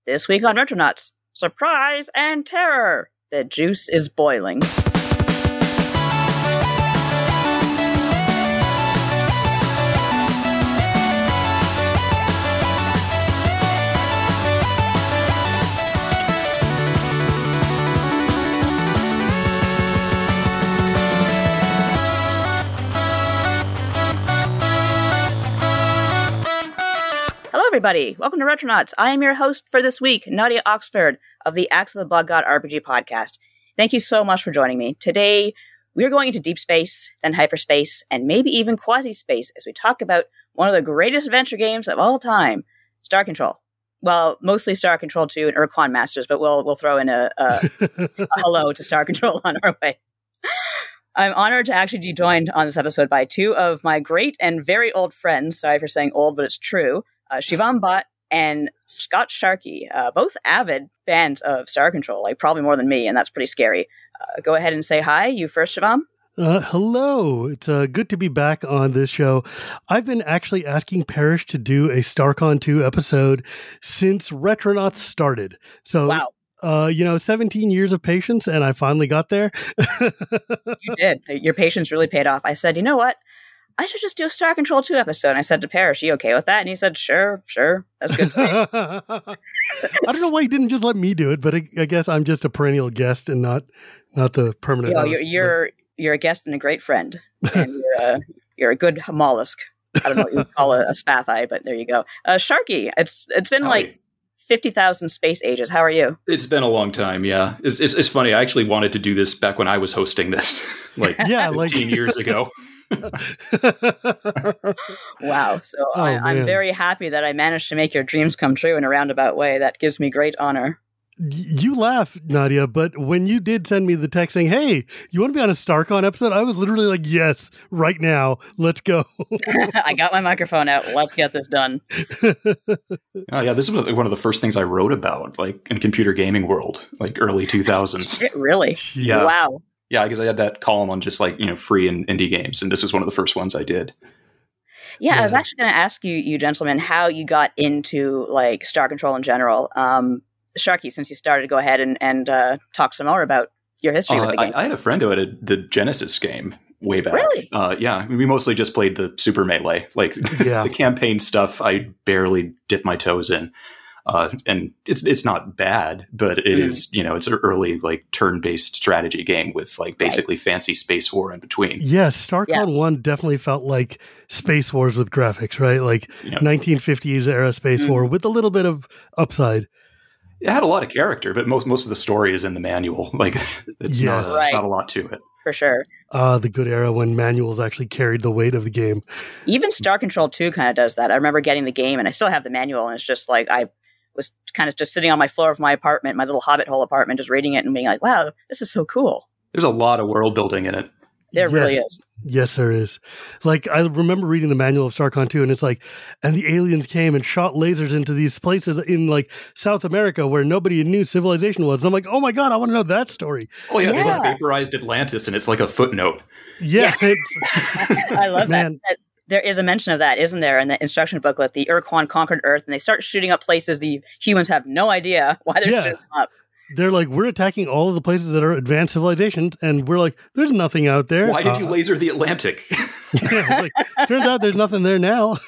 This week on Retronauts, surprise and terror. The juice is boiling. Hello, everybody. Welcome to Retronauts. I am your host for this week, Nadia Oxford of the Axe of the Blood God RPG podcast. Thank you so much for joining me. Today, we're going into deep space, then hyperspace, and maybe even quasi-space as we talk about one of the greatest adventure games of all time, Star Control. Well, mostly Star Control 2 and Urquan Masters, but we'll throw in a hello to Star Control on our way. I'm honored to actually be joined on this episode by two of my great and very old friends. Sorry for saying old, but it's true. Shivam Bhatt and Scott Sharkey, both avid fans of Star Control, like probably more than me, and that's pretty scary. Go ahead and say hi. You first, Shivam. Hello. It's good to be back on this show. I've been actually asking Parrish to do a StarCon 2 episode since Retronauts started. So, wow. 17 years of patience, and I finally got there. You did. Your patience really paid off. I said, you know what? I should just do a Star Control 2 episode. And I said to Parrish, you okay with that? And he said, sure. That's good for me. I don't know why he didn't just let me do it, but I guess I'm just a perennial guest and not the permanent host. You're a guest and a great friend. And you're a good mollusk. I don't know what you would call a spathi, but there you go. Sharky, it's been like 50,000 space ages. How are you? It's been a long time, yeah. It's funny. I actually wanted to do this back when I was hosting this, like 15 years ago. Wow. So I'm very happy that I managed to make your dreams come true in a roundabout way. That gives me great honor. You laugh, Nadia, but when you did send me the text saying, hey, you want to be on a StarCon episode? I was literally like, yes, right now. Let's go. I got my microphone out. Let's get this done. Oh, yeah. This is one of the first things I wrote about, like in computer gaming world, like early 2000s. Really? Yeah. Wow. Yeah, because I had that column on just like, free and indie games. And this was one of the first ones I did. Yeah, I was actually going to ask you gentlemen, how you got into like Star Control in general. Sharky, since you started, go ahead and talk some more about your history with the game. I had a friend who had the Genesis game way back. Really? Yeah, we mostly just played the Super Melee. Like the campaign stuff, I barely dipped my toes in. And it's not bad, but it is, it's an early like turn-based strategy game with like basically fancy Space War in between. Yes, StarCon 1 definitely felt like Space Wars with graphics, right? Like 1950s era Space War with a little bit of upside. It had a lot of character, but most of the story is in the manual. Like it's not a lot to it. For sure. The good era when manuals actually carried the weight of the game. Even Star Control 2 kind of does that. I remember getting the game, and I still have the manual, and it's just like I was kind of just sitting on my floor of my apartment, my little hobbit hole apartment, just reading it and being like, wow, this is so cool. There's a lot of world building in it. There really is. Yes, there is. Like, I remember reading the manual of StarCon 2, and it's like, and the aliens came and shot lasers into these places in, like, South America where nobody knew civilization was. And I'm like, oh my God, I want to know that story. Oh, yeah. They like vaporized Atlantis, and it's like a footnote. Yeah. I love that. There is a mention of that, isn't there, in the instruction booklet? The Urquan conquered Earth, and they start shooting up places the humans have no idea why they're shooting them up. They're like, we're attacking all of the places that are advanced civilizations, and we're like, there's nothing out there. Why did you laser the Atlantic? Turns out there's nothing there now.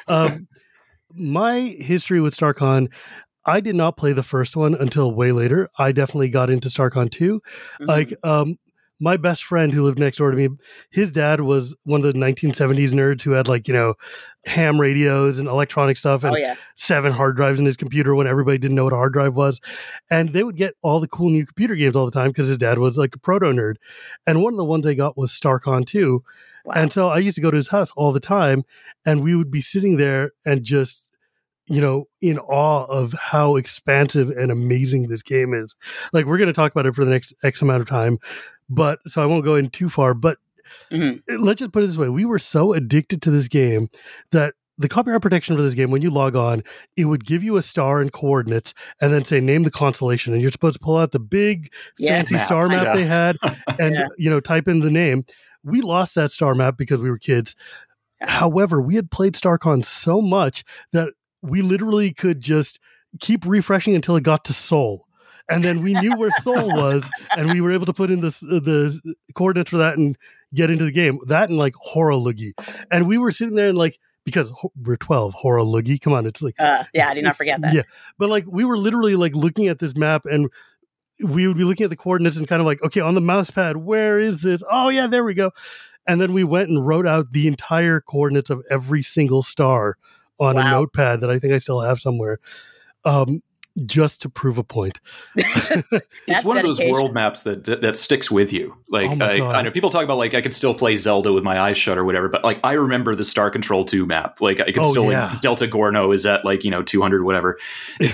My history with StarCon, I did not play the first one until way later. I definitely got into StarCon 2. Like, my best friend who lived next door to me, his dad was one of the 1970s nerds who had like, ham radios and electronic stuff and 7 hard drives in his computer when everybody didn't know what a hard drive was. And they would get all the cool new computer games all the time because his dad was like a proto nerd. And one of the ones I got was StarCon 2. Wow. And so I used to go to his house all the time, and we would be sitting there and just, in awe of how expansive and amazing this game is. Like, we're going to talk about it for the next X amount of time. But so I won't go in too far, but let's just put it this way. We were so addicted to this game that the copyright protection for this game, when you log on, it would give you a star and coordinates and then say, name the constellation. And you're supposed to pull out the big fancy star map they had and, type in the name. We lost that star map because we were kids. However, we had played StarCon so much that we literally could just keep refreshing until it got to Seoul. And then we knew where Seoul was, and we were able to put in the coordinates for that and get into the game. That and like Horolugi. And we were sitting there and like, because we're 12, Horolugi. Come on, it's like... I did not forget that. Yeah. But like, we were literally like looking at this map, and we would be looking at the coordinates and kind of like, okay, on the mouse pad, where is this? Oh yeah, there we go. And then we went and wrote out the entire coordinates of every single star on a notepad that I think I still have somewhere. Just to prove a point. It's one of those world maps that sticks with you. Like, I know people talk about like I could still play Zelda with my eyes shut or whatever, but like I remember the Star Control 2 map. Like I could like Delta Gorno is at like 200 whatever. It's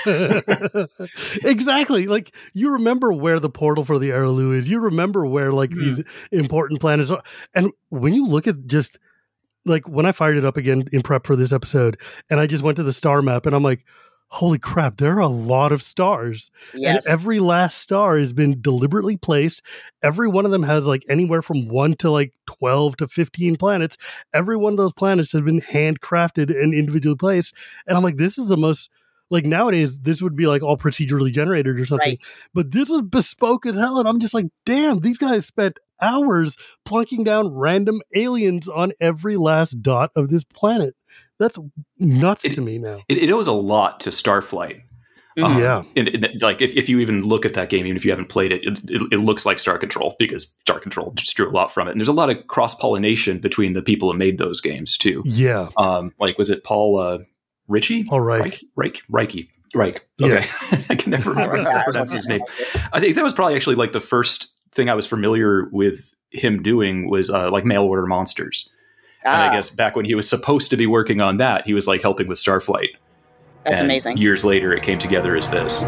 exactly. Like you remember where the portal for the Araloo is. You remember where like these important planets are. And when you look at just like when I fired it up again in prep for this episode, and I just went to the star map, and I'm like, holy crap, there are a lot of stars. Yes. And every last star has been deliberately placed. Every one of them has like anywhere from 1 to like 12 to 15 planets. Every one of those planets has been handcrafted and individually placed. And I'm like, this is the most, like nowadays, this would be like all procedurally generated or something. Right. But this was bespoke as hell. And I'm just like, damn, these guys spent hours plunking down random aliens on every last dot of this planet. That's nuts to me now. It owes a lot to Starflight. Yeah. Like if you even look at that game, even if you haven't played it, it looks like Star Control because Star Control just drew a lot from it. And there's a lot of cross-pollination between the people who made those games too. Yeah. Like was it Paul Ritchie? Paul Reich. Reich. Okay. Yeah. I can never remember how to pronounce his name. I think that was probably actually like the first thing I was familiar with him doing was like mail order monsters. And I guess back when he was supposed to be working on that, he was like helping with Starflight. That's amazing. Years later, it came together as this.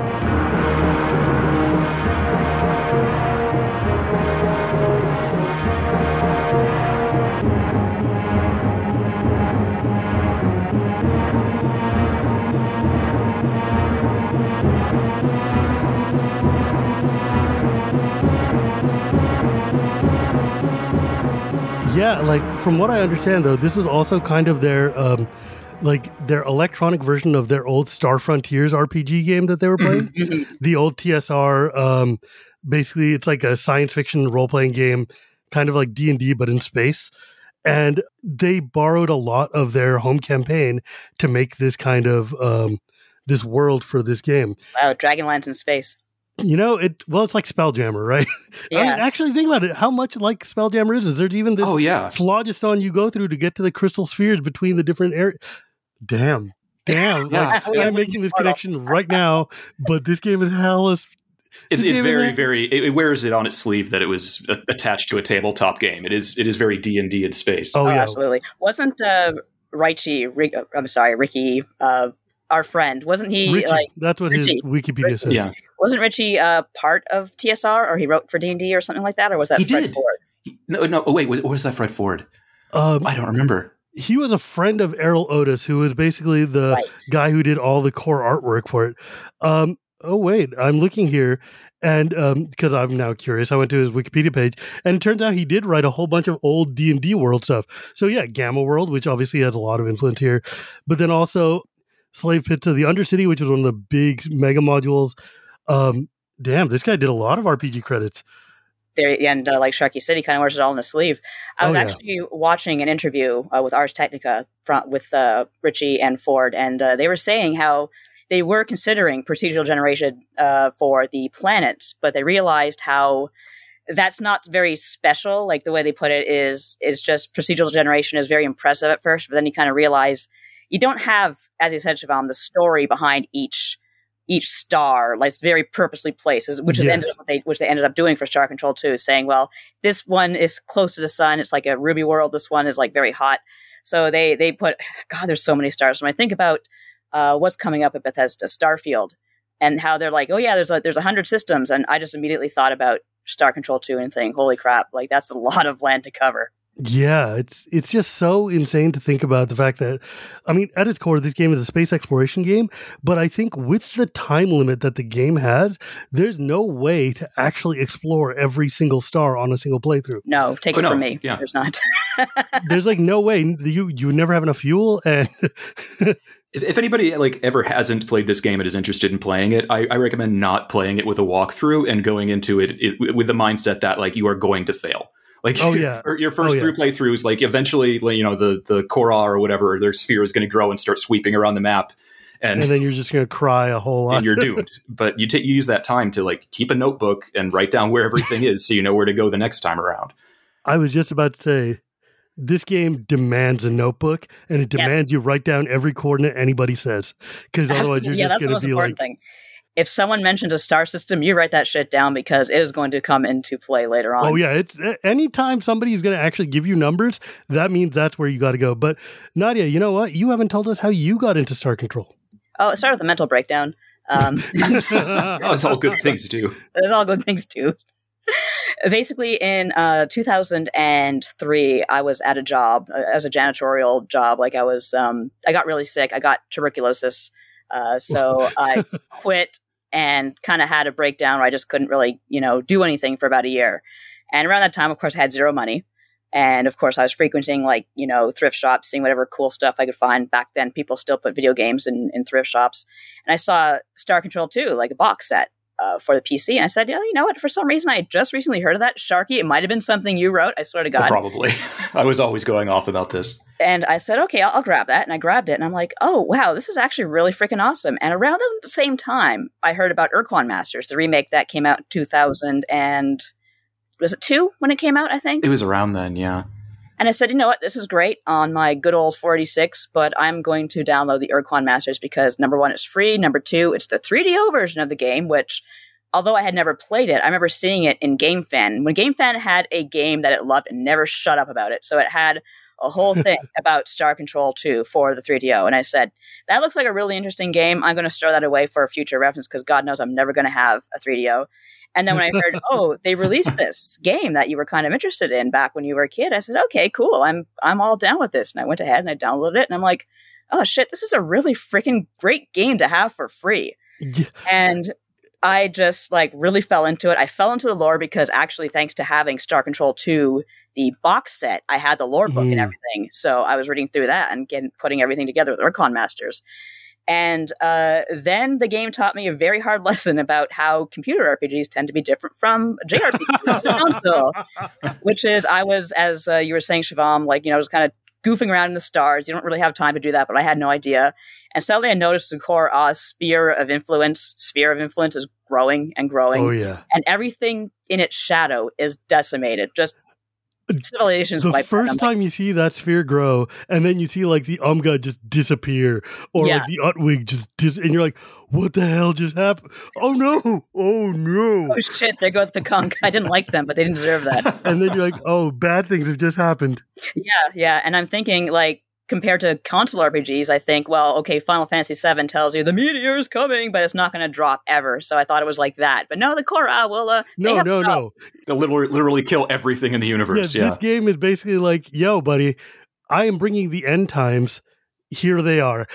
Yeah, like from what I understand, though, this is also kind of their their electronic version of their old Star Frontiers RPG game that they were playing. The old TSR, basically, it's like a science fiction role playing game, kind of like D&D but in space. And they borrowed a lot of their home campaign to make this kind of this world for this game. Wow, Dragonlance in space. It's like Spelljammer, right? Yeah. I mean, actually think about it. How much like Spelljammer is there's even this phlogiston you go through to get to the crystal spheres between the different areas. Damn. Yeah. Like, I'm making this connection right now, but this game is hellish. It's very, it wears it on its sleeve that it was attached to a tabletop game. It is very D&D in space. Oh, yeah. Absolutely. Wasn't Ricky, our friend, wasn't he Richie, that's what his Wikipedia says. Yeah. Wasn't Richie part of TSR, or he wrote for D&D or something like that, or was that Fred Ford? No. Wait, was that Fred Ford? I don't remember. He was a friend of Errol Otis, who was basically the guy who did all the core artwork for it. Wait, I'm looking here, and because I'm now curious, I went to his Wikipedia page, and it turns out he did write a whole bunch of old D&D World stuff. So yeah, Gamma World, which obviously has a lot of influence here, but then also Slave Pit to the Undercity, which was one of the big mega modules. Damn, this guy did a lot of RPG credits. There, and like Sharky City kind of wears it all in his sleeve. I was actually watching an interview with Ars Technica with Richie and Ford, and they were saying how they were considering procedural generation for the planets, but they realized how that's not very special. Like the way they put it is just procedural generation is very impressive at first, but then you kind of realize you don't have, as you said, Siobhan, the story behind each star. Like it's very purposely placed, which they ended up doing for Star Control 2, saying, well, this one is close to the sun. It's like a Ruby world. This one is like very hot. So they put, God, there's so many stars. When I think about what's coming up at Bethesda, Starfield, and how they're like, oh yeah, there's 100 systems. And I just immediately thought about Star Control 2 and saying, holy crap, like that's a lot of land to cover. Yeah, it's just so insane to think about the fact that, I mean, at its core, this game is a space exploration game, but I think with the time limit that the game has, there's no way to actually explore every single star on a single playthrough. No, take it from me. Yeah. There's not. There's like no way. You would never have enough fuel, and If anybody like ever hasn't played this game and is interested in playing it, I recommend not playing it with a walkthrough and going into it with the mindset that like you are going to fail. Like your first 3 playthroughs, like eventually, you know, the Korra or whatever, their sphere is going to grow and start sweeping around the map. And then you're just going to cry a whole lot. And you're doomed. But you use that time to like keep a notebook and write down where everything is so you know where to go the next time around. I was just about to say, this game demands a notebook, and it demands you write down every coordinate anybody says. Because otherwise you're just going to be like... thing. If someone mentions a star system, you write that shit down because it is going to come into play later on. Oh, yeah. It's anytime somebody is going to actually give you numbers, that means that's where you got to go. But Nadia, you know what? You haven't told us how you got into Star Control. Oh, it started with a mental breakdown. That's all good things too. That's all good things too. Basically, in 2003, I was at a job as a janitorial job. Like I got really sick. I got tuberculosis. So I quit and kind of had a breakdown where I just couldn't really, do anything for about a year. And around that time, of course, I had zero money. And of course, I was frequenting thrift shops, seeing whatever cool stuff I could find. Back then, people still put video games in thrift shops. And I saw Star Control 2, like a box set for the PC. And I said, you know what? For some reason, I had just recently heard of that. Sharky, it might have been something you wrote. I swear to God. Probably. I was always going off about this. And I said, okay, I'll grab that. And I grabbed it. And I'm like, oh, wow, this is actually really freaking awesome. And around the same time, I heard about Urquan Masters, the remake that came out in 2000 and... Was it 2 when it came out, I think? It was around then, yeah. And I said, you know what? This is great on my good old 486, but I'm going to download the Urquan Masters because, number one, it's free. Number two, it's the 3DO version of the game, which, although I had never played it, I remember seeing it in GameFan. When GameFan had a game that it loved and never shut up about it. So it had a whole thing about Star Control 2 for the 3DO. And I said, that looks like a really interesting game. I'm going to store that away for a future reference because God knows I'm never going to have a 3DO. And then when I heard, oh, they released this game that you were kind of interested in back when you were a kid, I said, okay, cool. I'm all down with this. And I went ahead and I downloaded it. And I'm like, oh, shit, this is a really freaking great game to have for free. Yeah. And I just really fell into it. I fell into the lore because actually, thanks to having Star Control 2, the box set, I had the lore book and everything. So I was reading through that and putting everything together with Urquan Masters. And then the game taught me a very hard lesson about how computer RPGs tend to be different from JRPGs on the console, which is I was, as you were saying, Shivam, just kind of goofing around in the stars. You don't really have time to do that, but I had no idea. And suddenly I noticed the core sphere of influence is growing and growing. Oh, yeah. And everything in its shadow is decimated. Just civilizations. The first time you see that sphere grow, and then you see the Umga just disappear, or the Utwig just and you're like, what the hell just happened? Oh no! Oh shit! There goes the Pekunk. I didn't like them, but they didn't deserve that. And then you're like, oh, bad things have just happened. Yeah. And I'm thinking compared to console RPGs, I think, well, okay, Final Fantasy VII tells you the meteor is coming, but it's not going to drop ever. So I thought it was like that. But no, the Korra will... No. They'll literally kill everything in the universe. Yeah. This game is basically like, yo, buddy, I am bringing the end times. Here they are.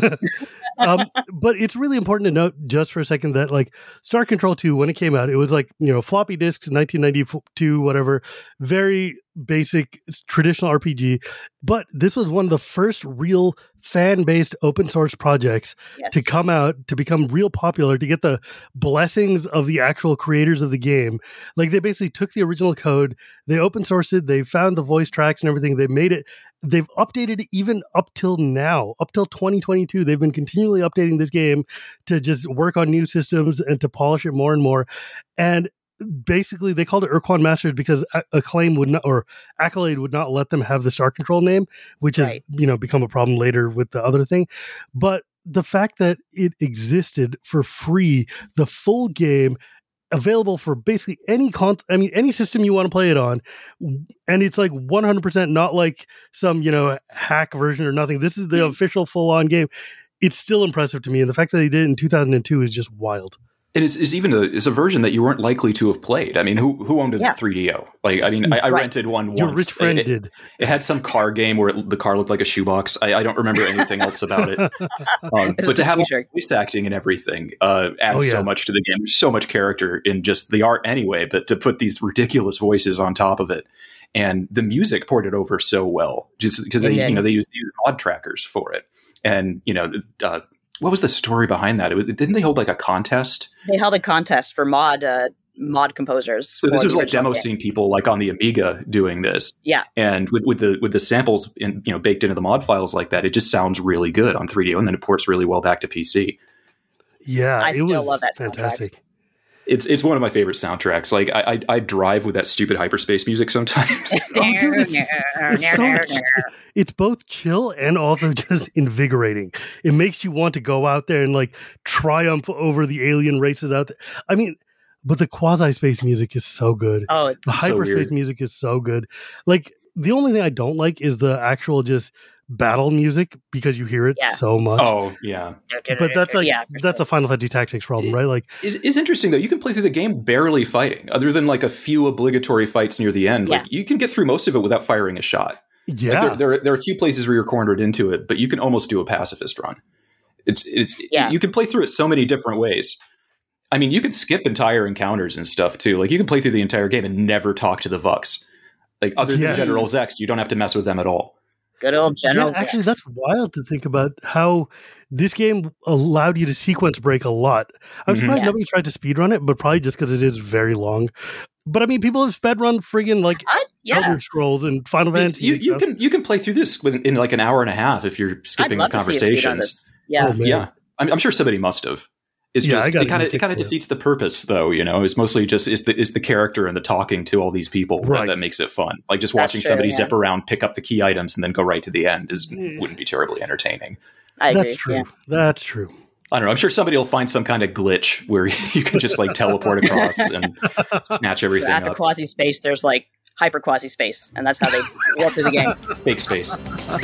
But it's really important to note just for a second that Star Control 2, when it came out, it was floppy disks, 1992, whatever, very basic traditional RPG. But this was one of the first real fan-based open source projects to come out, to become real popular, to get the blessings of the actual creators of the game. They basically took the original code, they open sourced it, they found the voice tracks and everything, they made it. They've updated it even up till now, up till 2022. They've been continually updating this game to just work on new systems and to polish it more and more. And basically, they called it Urquan Masters because Accolade would not let them have the Star Control name, which has become a problem later with the other thing. But the fact that it existed for free, the full game, available for basically any any system you want to play it on, and it's 100% not some hack version or nothing. This is the official full-on game. It's still impressive to me, and the fact that they did it in 2002 is just wild. And it's a version that you weren't likely to have played. I mean, who owned a 3DO? I rented one once. Your rich friend did. It had some car game where the car looked like a shoebox. I don't remember anything else about it. But to have voice acting and everything adds so much to the game. There's so much character in just the art anyway, but to put these ridiculous voices on top of it. And the music ported over so well, just because they used mod trackers for it. And, what was the story behind that? Didn't they hold like a contest? They held a contest for mod composers. So this was like demo scene people like on the Amiga doing this. Yeah. And with the samples baked into the mod files like that, it just sounds really good on 3DO, and then it ports really well back to PC. Yeah, I still love that soundtrack. Fantastic. It's one of my favorite soundtracks. Like I drive with that stupid hyperspace music sometimes. It's both chill and also just invigorating. It makes you want to go out there and like triumph over the alien races out there. I mean, but the quasi-space music is so good. Oh, the hyperspace music is so good. Like the only thing I don't like is the actual just battle music because you hear it so much. Oh, yeah. But that's like that's a Final Fantasy Tactics problem, right? Like it's interesting though. You can play through the game barely fighting, other than like a few obligatory fights near the end. Like you can get through most of it without firing a shot. Yeah. Like, there are a few places where you're cornered into it, but you can almost do a pacifist run. You can play through it so many different ways. I mean, you could skip entire encounters and stuff too. Like you can play through the entire game and never talk to the Vux. Like other than General Zex, you don't have to mess with them at all. Good old General Zex. Actually, that's wild to think about how this game allowed you to sequence break a lot. I'm surprised nobody tried to speedrun it, but probably just because it is very long. But I mean, people have speedrun friggin' like Elder Scrolls and Final Fantasy. You can play through this in like an hour and a half if you're skipping the conversations. Yeah, yeah. I'm sure somebody must have. It's just it kind of defeats the purpose, though. It's mostly just is the character and the talking to all these people that makes it fun. Like just watching somebody zip around, pick up the key items, and then go right to the end wouldn't be terribly entertaining. I agree. That's true. Yeah. That's true. I don't know. I'm sure somebody will find some kind of glitch where you can just like teleport across and snatch everything up. At the quasi space, there's like hyper quasi space, and that's how they walk through the game. Big space.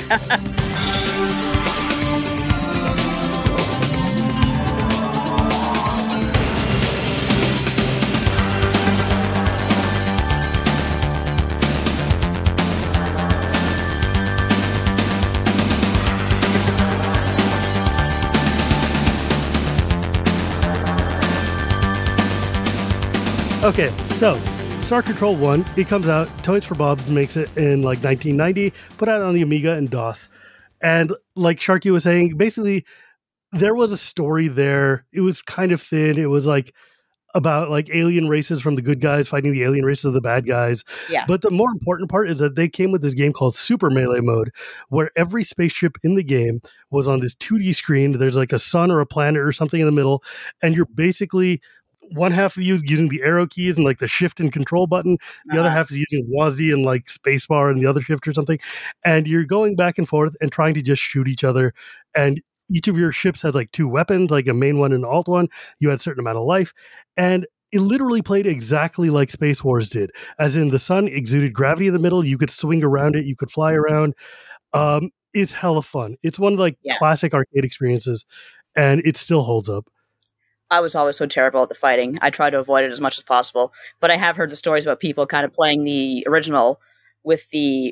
Okay, so Star Control 1, it comes out, Toys for Bob makes it in like 1990, put out on the Amiga and DOS. And like Sharky was saying, basically there was a story there. It was kind of thin. It was like about like alien races from the good guys fighting the alien races of the bad guys. Yeah. But the more important part is that they came with this game called Super Melee Mode, where every spaceship in the game was on this 2D screen. There's like a sun or a planet or something in the middle, and you're basically one half of you is using the arrow keys and like the shift and control button. The other half is using WASD and like spacebar and the other shift or something. And you're going back and forth and trying to just shoot each other. And each of your ships has like two weapons, like a main one and an alt one. You had a certain amount of life. And it literally played exactly like Space Wars did. As in the sun exuded gravity in the middle. You could swing around it. You could fly around. It's hella fun. It's one of like classic arcade experiences. And it still holds up. I was always so terrible at the fighting. I try to avoid it as much as possible. But I have heard the stories about people kind of playing the original with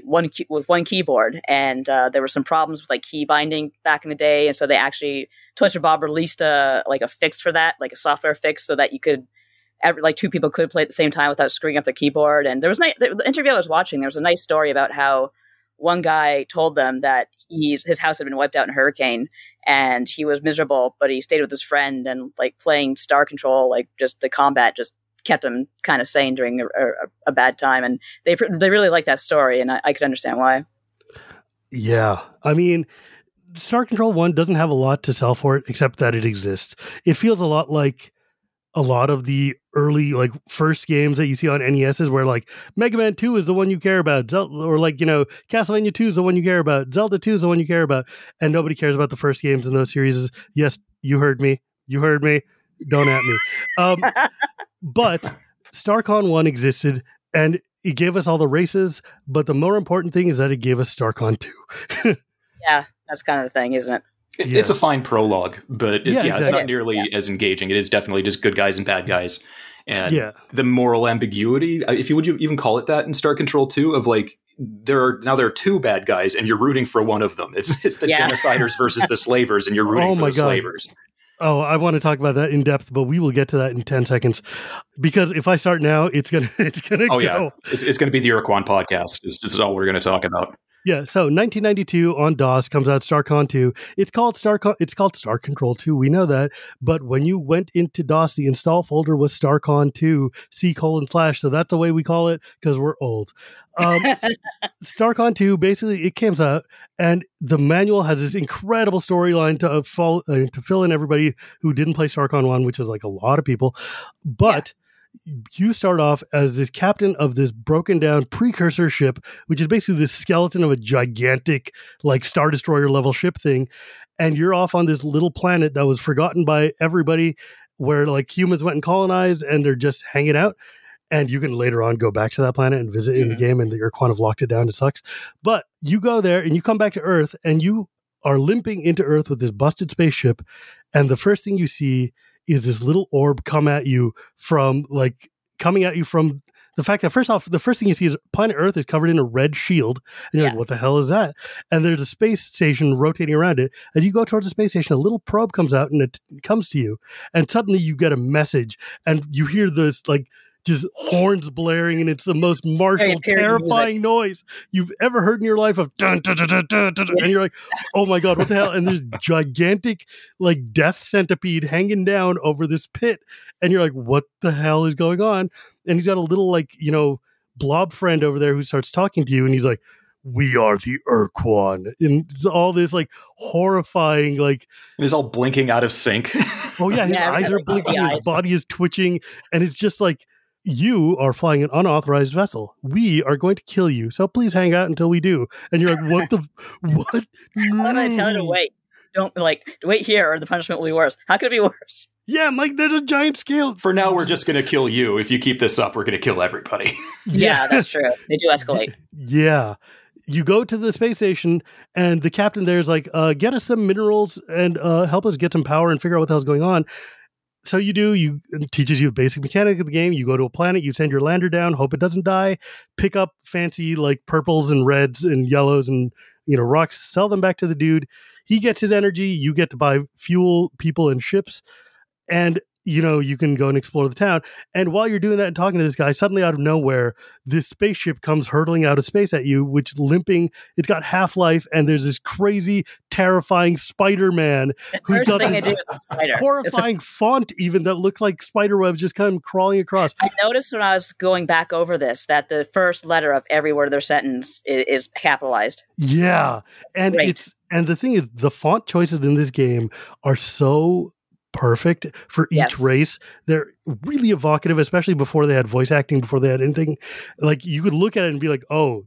one keyboard, and there were some problems with like key binding back in the day, and so they actually Toys for Bob released a fix for that, like a software fix, so that you could two people could play at the same time without screwing up their keyboard. And there was the interview I was watching. There was a nice story about how one guy told them that his house had been wiped out in a hurricane. And he was miserable, but he stayed with his friend, and like playing Star Control, like just the combat just kept him kind of sane during a bad time. And they really like that story, and I could understand why. Yeah. I mean, Star Control 1 doesn't have a lot to sell for it, except that it exists. It feels a lot like a lot of the early like first games that you see on NESs where like Mega Man 2 is the one you care about, or like, Castlevania 2 is the one you care about, Zelda 2 is the one you care about, and nobody cares about the first games in those series. Yes, you heard me. Don't at me. But StarCon 1 existed, and it gave us all the races, but the more important thing is that it gave us StarCon 2. Yeah, that's kind of the thing, isn't it? It's a fine prologue, but it's not nearly as engaging. It is definitely just good guys and bad guys. And the moral ambiguity, if you would even call it that in Star Control 2, of like, there are two bad guys and you're rooting for one of them. It's the genociders versus the slavers, and you're rooting for the slavers. Oh, I want to talk about that in depth, but we will get to that in 10 seconds. Because if I start now, it's gonna go. Yeah. It's gonna be the Iroquois podcast. It's all we're gonna talk about. Yeah, so 1992 on DOS comes out StarCon 2. It's called Star Control 2. We know that, but when you went into DOS, the install folder was StarCon 2 C:/. So that's the way we call it because we're old. StarCon 2 basically it comes out, and the manual has this incredible storyline to fill in everybody who didn't play StarCon 1, which is like a lot of people, but. Yeah. You start off as this captain of this broken down precursor ship, which is basically this skeleton of a gigantic, like Star Destroyer level ship thing. And you're off on this little planet that was forgotten by everybody where like humans went and colonized and they're just hanging out. And you can later on go back to that planet and visit in the game, and the Urquan have locked it down. It sucks. But you go there and you come back to Earth and you are limping into Earth with this busted spaceship. And the first thing you see is this little orb coming at you from the fact that first off, the first thing you see is planet Earth is covered in a red shield. And you're like, what the hell is that? And there's a space station rotating around it. As you go towards the space station, a little probe comes out and it comes to you. And suddenly you get a message and you hear this like just horns blaring, and it's the most martial, terrifying noise you've ever heard in your life of dun, dun, dun, dun, dun, dun, and you're like, oh my God, what the hell? And there's gigantic like death centipede hanging down over this pit. And you're like, what the hell is going on? And he's got a little like, blob friend over there who starts talking to you. And he's like, we are the Urquan. And it's all this like horrifying, like. And he's all blinking out of sync. Oh yeah. His eyes are blinking. His body is twitching. And it's just like, you are flying an unauthorized vessel. We are going to kill you. So please hang out until we do. And you're like, what? Why did I tell you to wait? Don't wait here or the punishment will be worse. How could it be worse? Yeah, Mike, there's a giant scale. For now, we're just going to kill you. If you keep this up, we're going to kill everybody. Yeah, that's true. They do escalate. Yeah. You go to the space station and the captain there is like, get us some minerals and help us get some power and figure out what the hell's going on. So you do, it teaches you a basic mechanic of the game. You go to a planet, you send your lander down, hope it doesn't die, pick up fancy like purples and reds and yellows and, rocks, sell them back to the dude. He gets his energy. You get to buy fuel, people, and ships. And, you can go and explore the town. And while you're doing that and talking to this guy, suddenly out of nowhere, this spaceship comes hurtling out of space at you, which is limping. It's got half-life, and there's this crazy, terrifying Spider-Man who's got this horrifying font even that looks like spider webs just kind of crawling across. I noticed when I was going back over this that the first letter of every word of their sentence is capitalized. Yeah. And the thing is, the font choices in this game are so perfect for each race. They're really evocative, especially before they had voice acting, before they had anything. Like, you could look at it and be like, oh,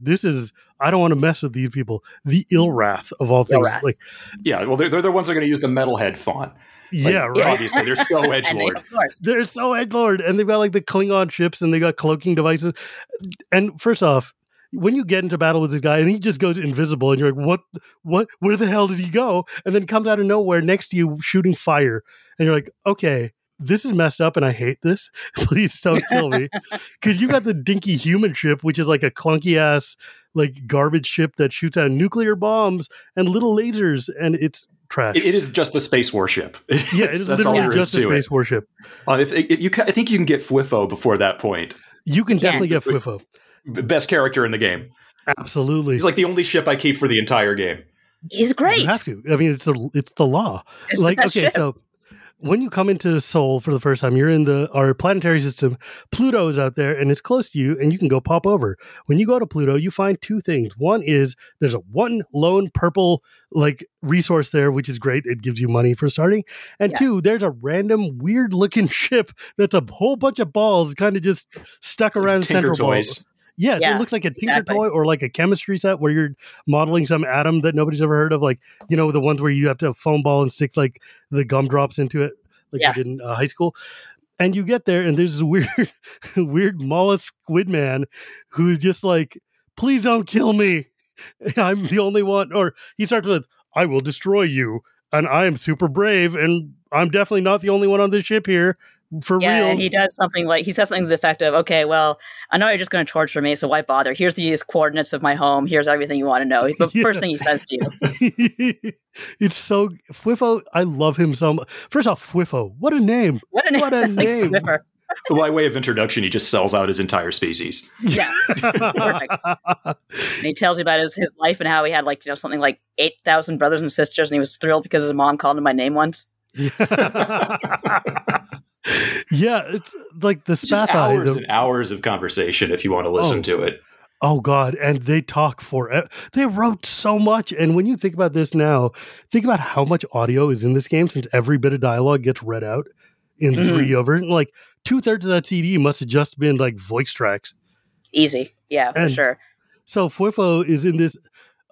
I don't want to mess with these people. The Ilrath of all things. Like, yeah, well, they're the ones that are going to use the metalhead font. Right. Obviously, they're so edgelord. They're so edgelord, and they've got like the Klingon ships, and they got cloaking devices. And first off, when you get into battle with this guy and he just goes invisible and you're like, what, where the hell did he go? And then comes out of nowhere next to you shooting fire. And you're like, okay, this is messed up and I hate this. Please don't kill me. Because you got the dinky human ship, which is like a clunky ass, like garbage ship that shoots out nuclear bombs and little lasers. And it's trash. It is just a space warship. Yeah, it is literally just a space warship. I think you can get Fwifo before that point. You can definitely get Fwifo. Best character in the game. Absolutely. He's like the only ship I keep for the entire game. He's great. You have to. I mean, it's the law. It's like, okay, ship. So when you come into Sol for the first time, you're in our planetary system. Pluto is out there and it's close to you and you can go pop over. When you go to Pluto, you find two things. One is there's one lone purple like resource there, which is great. It gives you money for starting. And two, there's a random weird looking ship that's a whole bunch of balls kind of just stuck around central toys. Yes, it looks like a Tinker Toy or like a chemistry set where you're modeling some atom that nobody's ever heard of, like, the ones where you have to foam ball and stick like the gumdrops into it, like you did in high school. And you get there and there's this weird mollusk squid man who's just like, please don't kill me. I'm the only one. Or he starts with, I will destroy you. And I am super brave and I'm definitely not the only one on this ship here. For real. And he does something he says something to the effect of, okay, well, I know you're just going to torture me, so why bother? Here's these coordinates of my home. Here's everything you want to know. But first thing he says to you. It's so, Fwifo, I love him so much. First off, Fwifo, what a name. What a name. Like Swiffer. By way of introduction, he just sells out his entire species. Yeah. Perfect. And he tells you about his life and how he had something like 8,000 brothers and sisters, and he was thrilled because his mom called him by name once. Yeah, it's like the Spathai. Hours and hours of conversation if you want to listen to it. Oh, God. And they talk forever. They wrote so much. And when you think about this now, think about how much audio is in this game since every bit of dialogue gets read out in the 3DO version. Like 2/3 of that CD must have just been like voice tracks. Easy. Yeah, for sure. So Fwifo is in this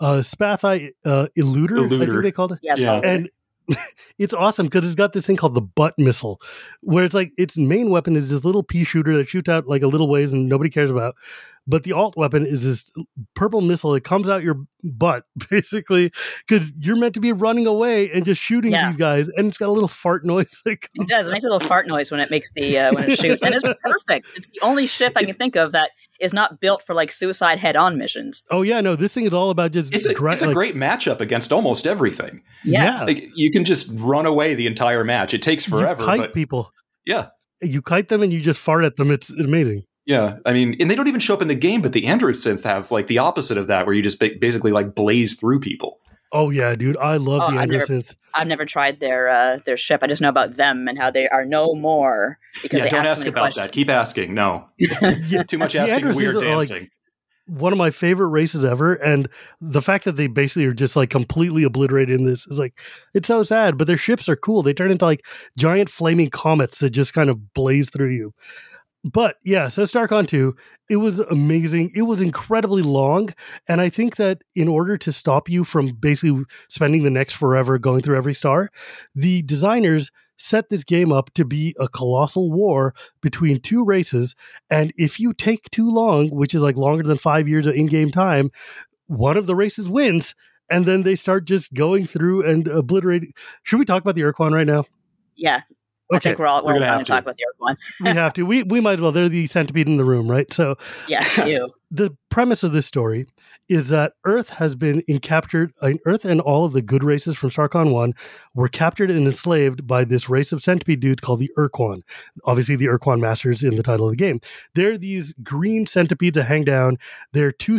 Spathai Eluder, I think they called it. Yeah. And it's awesome because it's got this thing called the butt missile, where it's like its main weapon is this little pea shooter that shoots out like a little ways and nobody cares about. But the alt weapon is this purple missile that comes out your butt, basically, because you're meant to be running away and just shooting these guys. And it's got a little fart noise. It does. It makes a little fart noise when it makes when it shoots. And it's perfect. It's the only ship I can think of that is not built for suicide head-on missions. Oh, yeah. No, this thing is all about just... It's a great matchup against almost everything. Yeah. You can just run away the entire match. It takes forever. You kite people. Yeah. You kite them and you just fart at them. It's amazing. Yeah, I mean, and they don't even show up in the game, but the Android synth have the opposite of that, where you just basically blaze through people. Oh yeah, dude, I love the Android synth. I've never tried their ship. I just know about them and how they are no more because they don't ask so many about questions. That. Keep asking. No, too much asking. Weird dancing. One of my favorite races ever, and the fact that they basically are just completely obliterated in this is it's so sad. But their ships are cool. They turn into giant flaming comets that just kind of blaze through you. But yeah, so StarCon 2, it was amazing. It was incredibly long. And I think that in order to stop you from basically spending the next forever going through every star, the designers set this game up to be a colossal war between two races. And if you take too long, which is longer than 5 years of in-game time, one of the races wins. And then they start just going through and obliterating. Should we talk about the Urquan right now? Yeah. Okay. I think we're going to talk about the Urquan. We have to. We might as well. They're the centipede in the room, right? So yeah, you. The premise of this story is that Earth has been captured. Earth and all of the good races from StarCon 1 were captured and enslaved by this race of centipede dudes called the Urquan. Obviously, the Urquan Masters in the title of the game. They're these green centipedes that hang down. They're too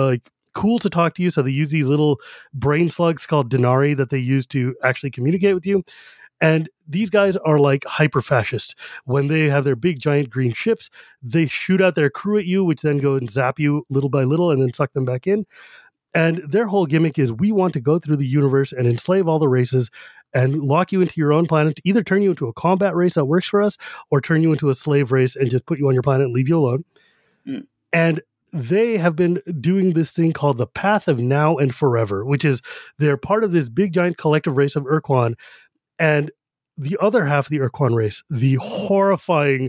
cool to talk to you, so they use these little brain slugs called Denari that they use to actually communicate with you. And these guys are hyper fascists. When they have their big giant green ships, they shoot out their crew at you, which then go and zap you little by little and then suck them back in. And their whole gimmick is we want to go through the universe and enslave all the races and lock you into your own planet, to either turn you into a combat race that works for us or turn you into a slave race and just put you on your planet and leave you alone. And they have been doing this thing called the Path of Now and Forever, which is they're part of this big giant collective race of Urquan. And the other half of the Urquan race, the horrifying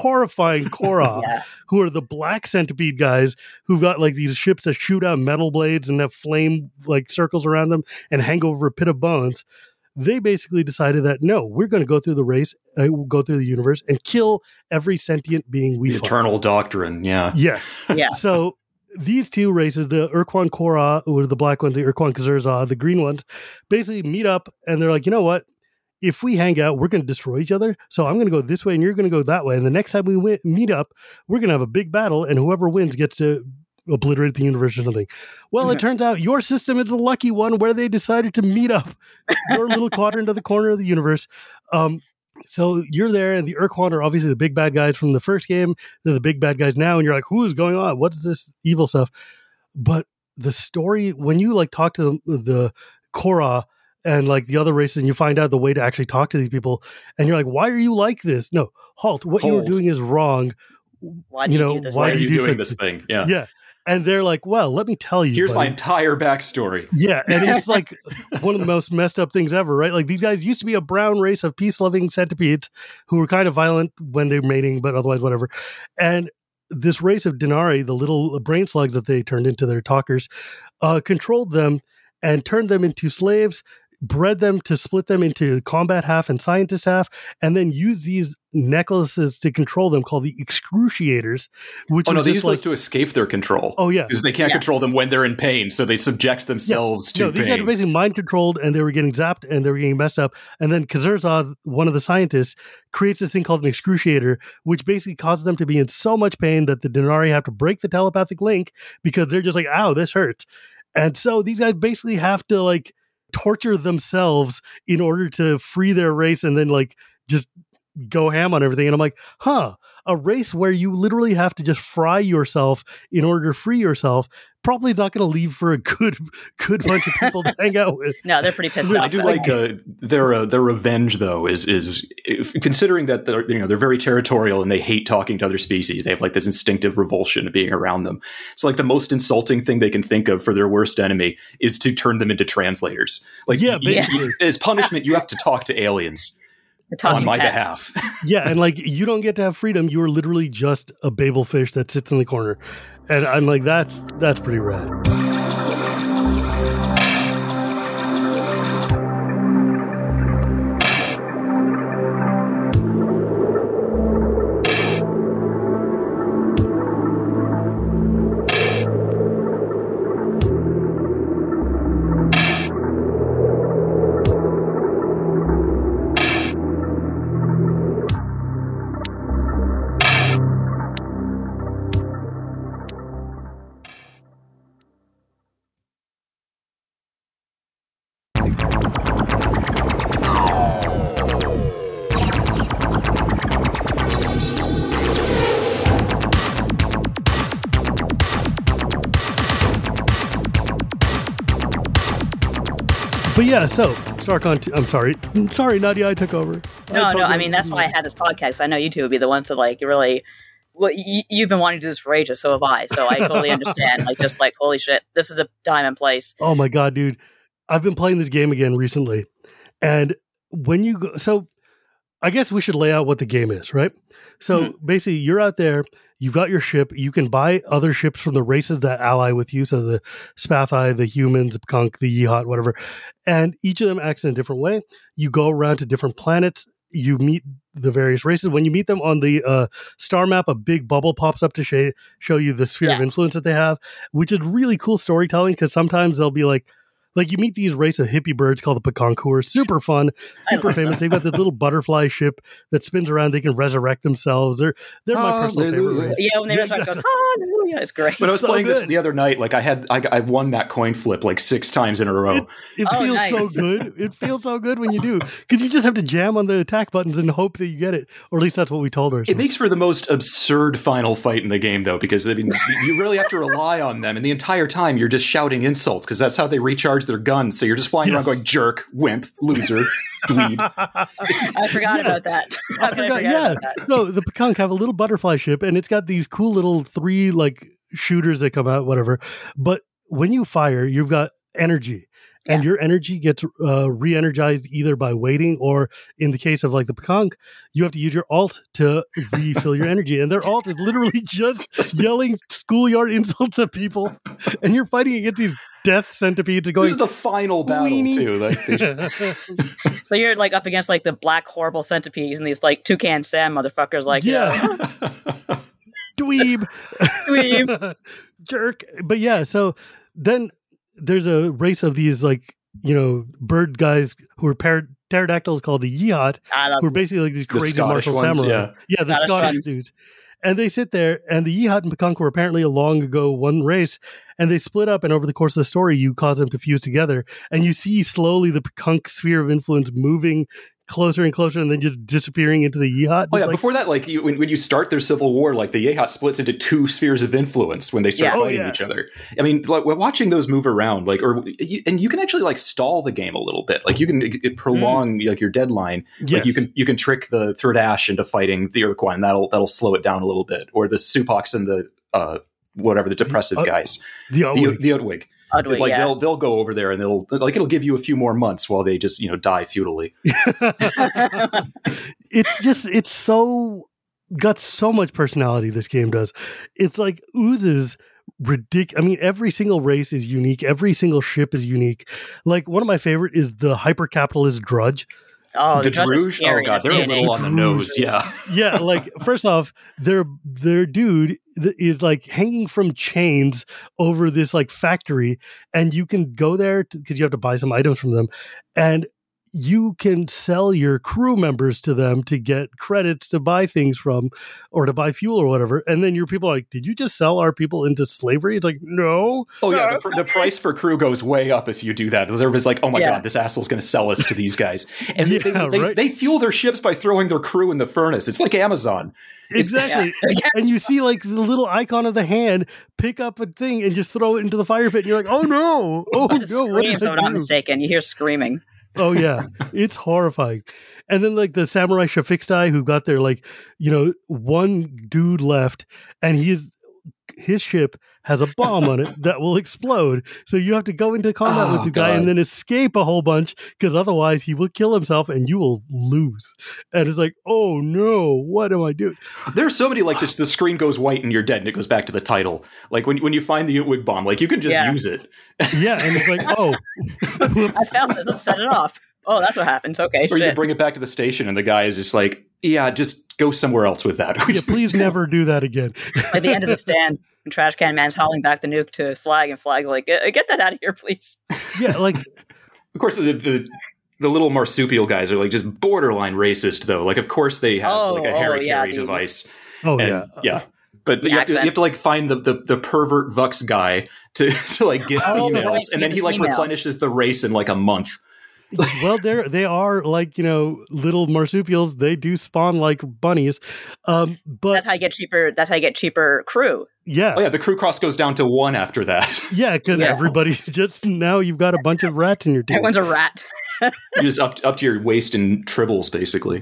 Korra, who are the black centipede guys who've got these ships that shoot out metal blades and have flame circles around them and hang over a pit of bones. They basically decided that, no, we're going to go through the race, go through the universe and kill every sentient being we find. Eternal doctrine, yeah. Yes. Yeah. So these two races, the Urquan Korra, or the black ones, the Urquan Kazurza, the green ones, basically meet up and they're you know what? If we hang out, we're going to destroy each other. So I'm going to go this way and you're going to go that way. And the next time we meet up, we're going to have a big battle and whoever wins gets to obliterate the universe or something. Well, it turns out your system is the lucky one where they decided to meet up your little quadrant of the corner of the universe. So you're there and the Urquan are obviously the big bad guys from the first game. They're the big bad guys now. And you're who's going on? What's this evil stuff? But the story, when you talk to the Korra, and the other races, and you find out the way to actually talk to these people, and you're why are you like this? No, halt. What you are doing is wrong. Why do you do this? Why are you doing this thing? Yeah. Yeah. And they're well, let me tell you. Here's my entire backstory. Yeah. And it's one of the most messed up things ever, right? These guys used to be a brown race of peace-loving centipedes who were kind of violent when they're mating, but otherwise whatever. And this race of Denari, the little brain slugs that they turned into their talkers, controlled them and turned them into slaves, bred them to split them into combat half and scientist half, and then use these necklaces to control them called the excruciators. Which they use those to escape their control. Oh, yeah. Because they can't control them when they're in pain, so they subject themselves to pain. These guys are basically mind-controlled, and they were getting zapped, and they were getting messed up. And then Kazurzad, one of the scientists, creates this thing called an excruciator, which basically causes them to be in so much pain that the Denari have to break the telepathic link because they're just like, ow, this hurts. And so these guys basically have to, like, torture themselves in order to free their race and then, like, just go ham on everything. And I'm like, a race where you literally have to just fry yourself in order to free yourself probably is not going to leave for a good bunch of people to hang out with. No, they're pretty pissed off. I do like their revenge though is considering that they're very territorial and they hate talking to other species. They have like this instinctive revulsion to being around them. So like the most insulting thing they can think of for their worst enemy is to turn them into translators. Like as punishment, you have to talk to aliens. On my behalf. Yeah, and like you don't get to have freedom. You are literally just a Babel fish that sits in the corner. And I'm like, that's pretty rad. But yeah, so StarCon 2, I'm sorry, Nadia, I took over. No, I mean, that's why I had this podcast. I know you two would be the ones to like, really, well, you've been wanting to do this for ages, so have I. So I totally understand. Like, just like, holy shit, this is a time and place. Oh my God, dude. I've been playing this game again recently. And when you go, so I guess we should lay out what the game is, right? So basically, you're out there, you've got your ship, you can buy other ships from the races that ally with you, so the Spathai, the humans, the Pkunk, the Yeehaut, whatever, and each of them acts in a different way. You go around to different planets, you meet the various races. When you meet them on the star map, a big bubble pops up to show you the sphere of influence that they have, which is really cool storytelling, because sometimes they'll be like you meet these race of hippie birds called the Pkunk, who are super fun, super famous. They've got this little butterfly ship that spins around. They can resurrect themselves. They're my personal favorite race. Yeah, when they resurrect, goes, hallelujah, it's great. But I was playing this the other night. Like I've won that coin flip like 6 times in a row. It feels so good. It feels so good when you do, because you just have to jam on the attack buttons and hope that you get it. Or at least that's what we told ourselves. It makes for the most absurd final fight in the game, though, because I mean, you really have to rely on them, and the entire time you're just shouting insults because that's how they recharge their guns. So you're just flying around going jerk, wimp, loser, dweeb. I forgot about that. How can I forget about that? So the Pkunk have a little butterfly ship, and it's got these cool little 3 like shooters that come out, whatever. But when you fire, you've got energy. And your energy gets re-energized either by waiting, or in the case of like the Pkunk, you have to use your alt to refill your energy. And their alt is literally just yelling schoolyard insults at people. And you're fighting against these death centipedes. Going, this is the final battle, too. Like, so you're like up against like the black horrible centipedes and these like Toucan Sam motherfuckers. Like, dweeb. Jerk. But yeah, so then there's a race of these like, bird guys who are pterodactyls called the Yeehaut, who are basically like these crazy martial samurai. Yeah, the Scottish dudes. And they sit there, and the Yeehaut and Pkunk were apparently a long ago one race, and they split up, and over the course of the story, you cause them to fuse together, and you see slowly the Pkunk sphere of influence moving closer and closer, and then just disappearing into the Yeehaut. Oh yeah, like, before that, like when you start their civil war, like the Yeehaut splits into 2 spheres of influence when they start fighting each other. I mean, like watching those move around, like, and you can actually like stall the game a little bit. Like you can prolong like your deadline. Yes. Like you can trick the Thradash into fighting the Iroquois, and that'll slow it down a little bit. Or the Supox and the whatever the depressive guys, the Odwig. Like they'll go over there and it'll give you a few more months while they just die futilely. It's got so much personality. This game does. It's like oozes ridiculous. I mean, every single race is unique. Every single ship is unique. Like, one of my favorite is the hyper-capitalist Drudge. Oh, the Drudge. Oh god, they're a little on the nose. Yeah, yeah. Like, first off, their dude is like hanging from chains over this like factory, and you can go there because you have to buy some items from them, and you can sell your crew members to them to get credits to buy things from or to buy fuel or whatever. And then your people are like, did you just sell our people into slavery? It's like, no. Oh, yeah. The price for crew goes way up if you do that. Everybody's like, oh, my God, this asshole's going to sell us to these guys. And they fuel their ships by throwing their crew in the furnace. It's like Amazon. Exactly. And you see like the little icon of the hand pick up a thing and just throw it into the fire pit. And you're like, oh, no. Oh, no. Screams, if I'm not mistaken. You hear screaming. Oh yeah, it's horrifying. And then like the Samurai Shafixtai who got there, like, you know, one dude left, and his ship has a bomb on it that will explode. So you have to go into combat with the guy and then escape a whole bunch, because otherwise he will kill himself and you will lose. And it's like, oh no, what am I doing? There are so many like this. The screen goes white and you're dead, and it goes back to the title. Like when you find the Utwig bomb, like you can just use it. Yeah, and it's like, oh, I found this. Let's set it off. Oh, that's what happens. Okay, or you bring it back to the station, and the guy is just like, yeah, just go somewhere else with that. Yeah, please never do that again. Like the end of the stand, and Trash Can Man's hauling back the nuke to Flag, and Flag like, get that out of here, please. Yeah, like, of course the little marsupial guys are like just borderline racist, though. Like, of course they have like a Harry device. Oh, and, yeah. But you have to like find the pervert Vux guy to like get females, and then he like replenishes the race in like a month. Well, they are like, you know, little marsupials. They do spawn like bunnies, but that's how you get cheaper. That's how you get cheaper crew. Yeah. Oh yeah, the crew cost goes down to 1 after that. Yeah, because everybody just now you've got a bunch of rats in your team. Everyone's a rat. You're just up to your waist in tribbles, basically,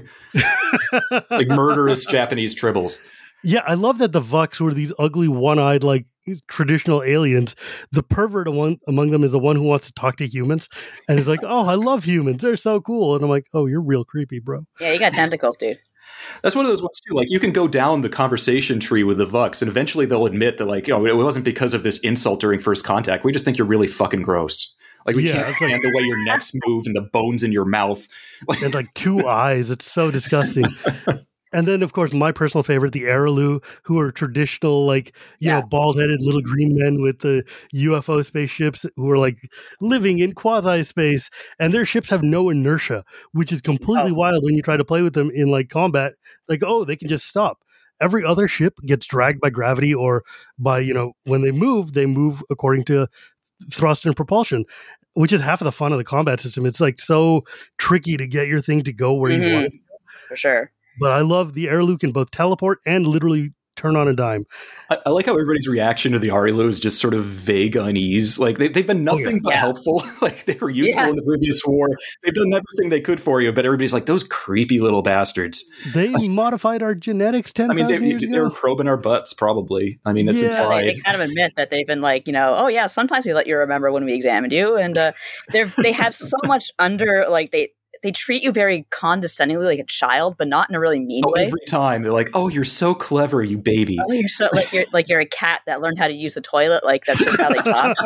like murderous Japanese tribbles. Yeah, I love that the Vux were these ugly, one-eyed, like traditional aliens. The pervert among them is the one who wants to talk to humans, and is like, "Oh, I love humans; they're so cool." And I'm like, "Oh, you're real creepy, bro." Yeah, you got tentacles, dude. That's one of those ones too. Like you can go down the conversation tree with the Vux, and eventually they'll admit that, like, it wasn't because of this insult during first contact. We just think you're really fucking gross. Like we can't stand the way your necks move and the bones in your mouth, and like 2 eyes. It's so disgusting. And then, of course, my personal favorite, the Araloo, who are traditional, like, you know, bald-headed little green men with the UFO spaceships who are, like, living in quasi-space. And their ships have no inertia, which is completely wild when you try to play with them in, like, combat. Like, they can just stop. Every other ship gets dragged by gravity or by, you know, when they move according to thrust and propulsion, which is half of the fun of the combat system. It's, like, so tricky to get your thing to go where you want it. For sure. But I love the Araloo can both teleport and literally turn on a dime. I like how everybody's reaction to the Araloo is just sort of vague unease. Like they've been nothing but helpful. Like they were useful in the previous war. They've done everything they could for you, but everybody's like, those creepy little bastards. They modified our genetics 10,000 years ago. They were probing our butts, probably. I mean, that's implied. They kind of admit that they've been like, you know, oh yeah, sometimes we let you remember when we examined you, and they have so much under, like they treat you very condescendingly, like a child, but not in a really mean way. Every time they're like, "Oh, you're so clever, you baby." Oh, you're so like you're a cat that learned how to use the toilet. Like that's just how they talk.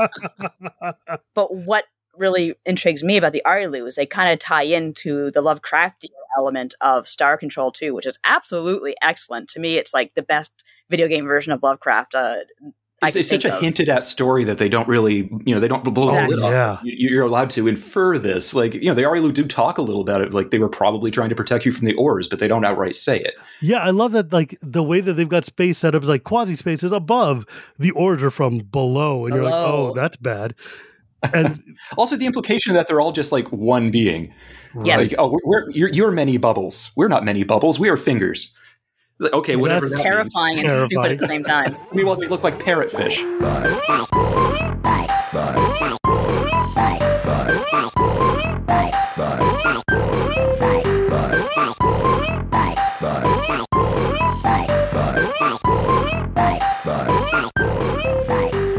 But what really intrigues me about the Araloo is they kind of tie into the Lovecraftian element of Star Control 2, which is absolutely excellent. To me, it's like the best video game version of Lovecraft. It's such a hinted at story that they don't really, they don't blow it off. Yeah. You're allowed to infer this. Like, the Araloo do talk a little about it. Like they were probably trying to protect you from the Ors, but they don't outright say it. Yeah, I love that. Like the way that they've got space set up is like quasi-space is above. The Ors are from below. And you're like, oh, that's bad. And also the implication that they're all just like one being. Yes. Like, you're many bubbles. We're not many bubbles. We are fingers. Okay, whatever. That's terrifying and stupid at the same time. Meanwhile, they look like parrotfish.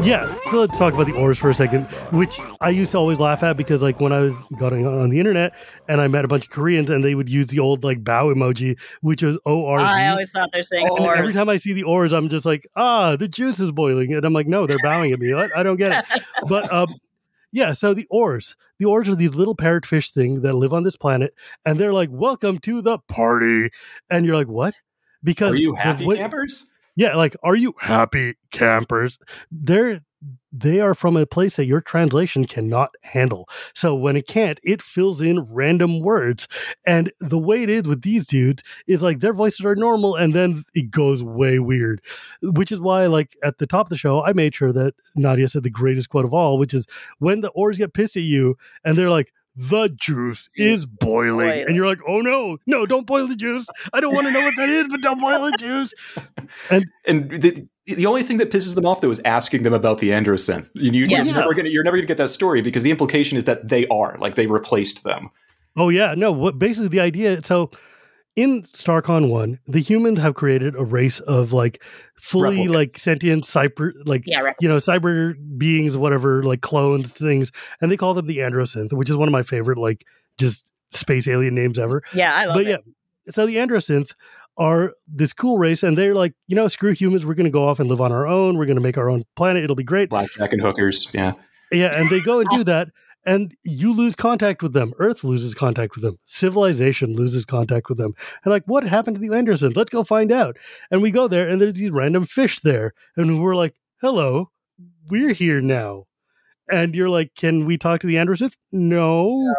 Yeah, so let's talk about the ores for a second, which I used to always laugh at because, like, when I was going on the internet and I met a bunch of Koreans and they would use the old, like, bow emoji, which was ORZ. I always thought they're saying ores. Every time I see the ores, I'm just like, the juice is boiling. And I'm like, no, they're bowing at me. I don't get it. But, yeah, so the ores are these little parrotfish things that live on this planet, and they're like, welcome to the party. And you're like, what? Because are you happy campers? Yeah, like, are you happy campers? They are from a place that your translation cannot handle. So when it can't, it fills in random words. And the way it is with these dudes is like their voices are normal and then it goes way weird. Which is why, like, at the top of the show, I made sure that Nadia said the greatest quote of all, which is when the ores get pissed at you and they're like, the juice is boiling. And you're like, oh no, don't boil the juice. I don't want to know what that is, but don't boil the juice. And the only thing that pisses them off, though, is asking them about the androsynth. You're never gonna get that story because the implication is that they replaced them. Oh yeah, no. Basically the idea? So in StarCon 1, the humans have created a race of like fully replicants. Like sentient cyber beings, whatever, like clones, things, and they call them the androsynth, which is one of my favorite like just space alien names ever. Yeah, I love it. Yeah, so the androsynth are this cool race, and they're like, screw humans, we're going to go off and live on our own. We're going to make our own planet. It'll be great. Blackjack and hookers, yeah, and they go and do that. And you lose contact with them. Earth loses contact with them. Civilization loses contact with them. And like, what happened to the Andersons? Let's go find out. And we go there, and there's these random fish there. And we're like, hello, we're here now. And you're like, can we talk to the Andersons? No.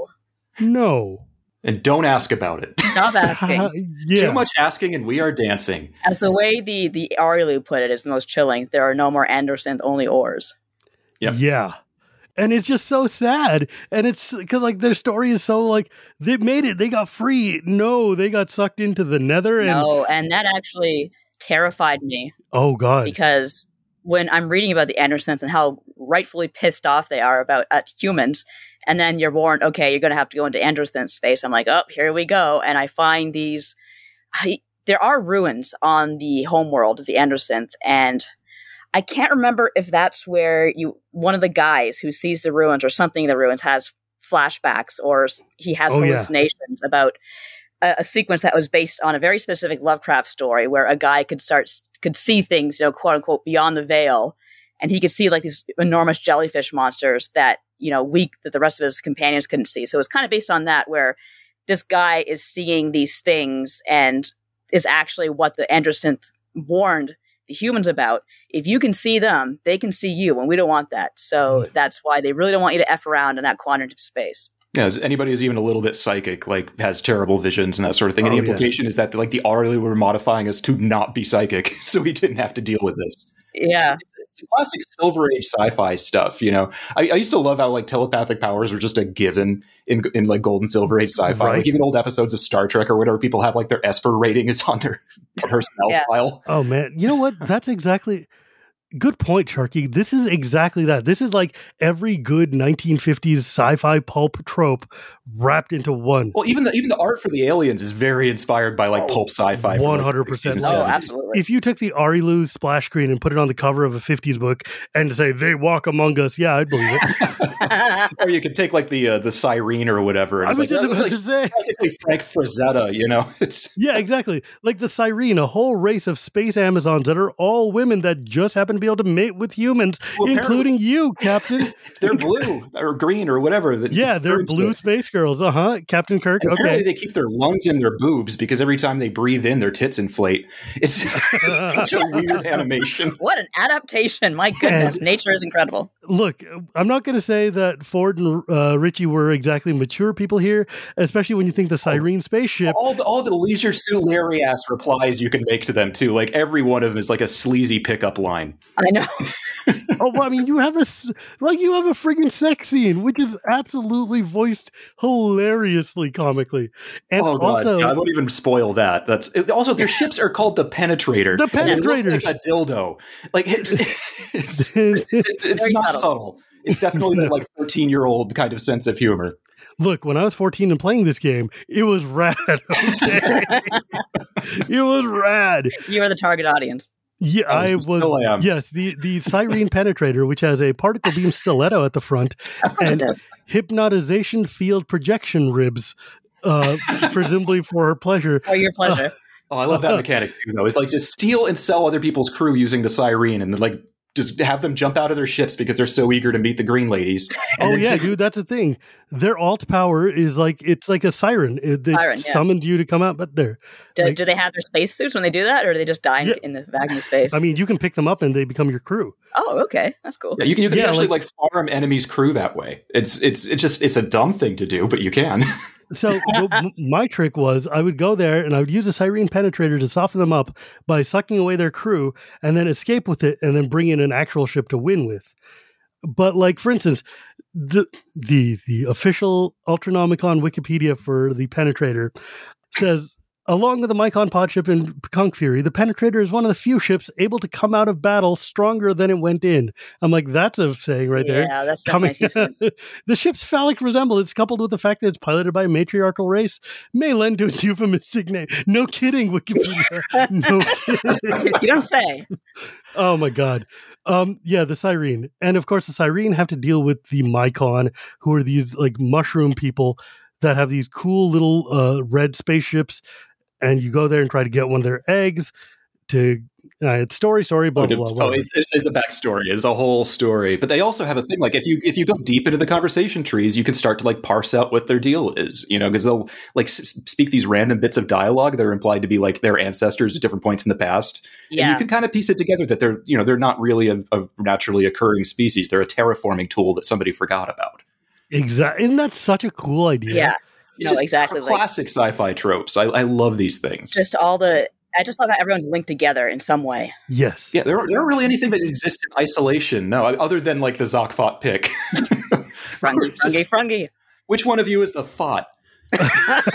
And don't ask about it. Stop asking. Too much asking, and we are dancing. As the way the Arielu put it is the most chilling. There are no more Andersynth, only ores. Yep. Yeah. And it's just so sad. And it's because like their story is so like they made it. They got free. No, they got sucked into the nether. And that actually terrified me. Oh, God. Because when I'm reading about the Andersons and how rightfully pissed off they are about humans, and then you're warned, okay, you're going to have to go into Anderson space. I'm like, oh, here we go. And I find these, there are ruins on the homeworld of the Andersynth, and I can't remember if that's where one of the guys who sees the ruins or something in the ruins has flashbacks or he has hallucinations about a sequence that was based on a very specific Lovecraft story where a guy could see things, quote unquote, beyond the veil. And he could see like these enormous jellyfish monsters that, that the rest of his companions couldn't see. So it was kind of based on that, where this guy is seeing these things and is actually what the Andersynth warned the humans about. If you can see them, they can see you, and we don't want that. So that's why they really don't want you to F around in that quantitative space. Yeah, as anybody who's even a little bit psychic, like has terrible visions and that sort of thing. And the implication is that like the Arielu were modifying us to not be psychic, so we didn't have to deal with this. Yeah. It's classic Silver Age sci-fi stuff, I used to love how like telepathic powers were just a given in like Gold and Silver Age sci-fi. Right. Like even old episodes of Star Trek or whatever, people have like their Esper rating is on their personnel file. Oh man, you know what? That's exactly... Good point, Sharky. This is exactly that. This is like every good 1950s sci-fi pulp trope wrapped into one. Well, even the art for the aliens is very inspired by like pulp sci-fi. 100%. Oh, absolutely. If you took the Arielu splash screen and put it on the cover of a 50s book and say they walk among us, yeah, I'd believe it. Or you could take like the Cyrene or whatever. And practically Frank Frazetta, Yeah, exactly. Like the Cyrene, a whole race of space Amazons that are all women that just happen to be able to mate with humans, including you, Captain. They're blue or green or whatever. They're blue space girls. Captain Kirk. And apparently they keep their lungs in their boobs because every time they breathe in, their tits inflate. It's such a weird animation. What an adaptation. My goodness. Nature is incredible. Look, I'm not going to say that Ford and Ritchie were exactly mature people here, especially when you think the Cyrene spaceship. All the Leisure Suit Larry ass replies you can make to them too. Like every one of them is like a sleazy pickup line. I know. You have a friggin' sex scene, which is absolutely voiced hilariously comically. And also, I won't even spoil that. Also their ships are called the Penetrator. The Penetrators, like a dildo. Like it's not subtle. It's definitely that like 13-year-old kind of sense of humor. Look, when I was 14 and playing this game, it was rad. Okay? It was rad. You were the target audience. Yeah, I was. Yes, the Cyrene Penetrator, which has a particle beam stiletto at the front and hypnotization field projection ribs, presumably for her pleasure. For your pleasure. I love that mechanic too, though. It's like just steal and sell other people's crew using the Cyrene, and like just have them jump out of their ships because they're so eager to meet the green ladies. Oh yeah, dude, that's the thing. Their alt power is like it's like a siren. It summons you to come out, but do they have their spacesuits when they do that, or do they just die in the vacuum of space? I mean, you can pick them up and they become your crew. Oh, okay, that's cool. Yeah, you can actually like farm enemies' crew that way. It's a dumb thing to do, but you can. So my trick was I would go there and I would use a Cyrene Penetrator to soften them up by sucking away their crew and then escape with it and then bring in an actual ship to win with. But like, for instance, the official Ultranomicon Wikipedia for the Penetrator says, along with the Mycon pod ship and Conch Fury, the Penetrator is one of the few ships able to come out of battle stronger than it went in. I'm like, that's a saying right there. Yeah, that's nice. The ship's phallic resemblance, coupled with the fact that it's piloted by a matriarchal race, may lend to its euphemistic name. No kidding, Wikipedia. No kidding. You don't say. Oh my God. Yeah, the Cyrene. And of course, the Cyrene have to deal with the Mycon, who are these like mushroom people that have these cool little red spaceships. And you go there and try to get one of their eggs to it's story, blah, blah, blah. Oh, it's a backstory. It's a whole story. But they also have a thing, like if you go deep into the conversation trees, you can start to like parse out what their deal is, because they'll like speak these random bits of dialogue that are implied to be like their ancestors at different points in the past. Yeah. And you can kind of piece it together that they're not really a naturally occurring species. They're a terraforming tool that somebody forgot about. Exactly. Isn't that such a cool idea? Yeah. It's exactly classic sci-fi tropes. I love these things. I just love how everyone's linked together in some way. Yes. Yeah, there aren't really anything that exists in isolation. No, other than like the Zokfot pick. Frungy. Which one of you is the Fot? That's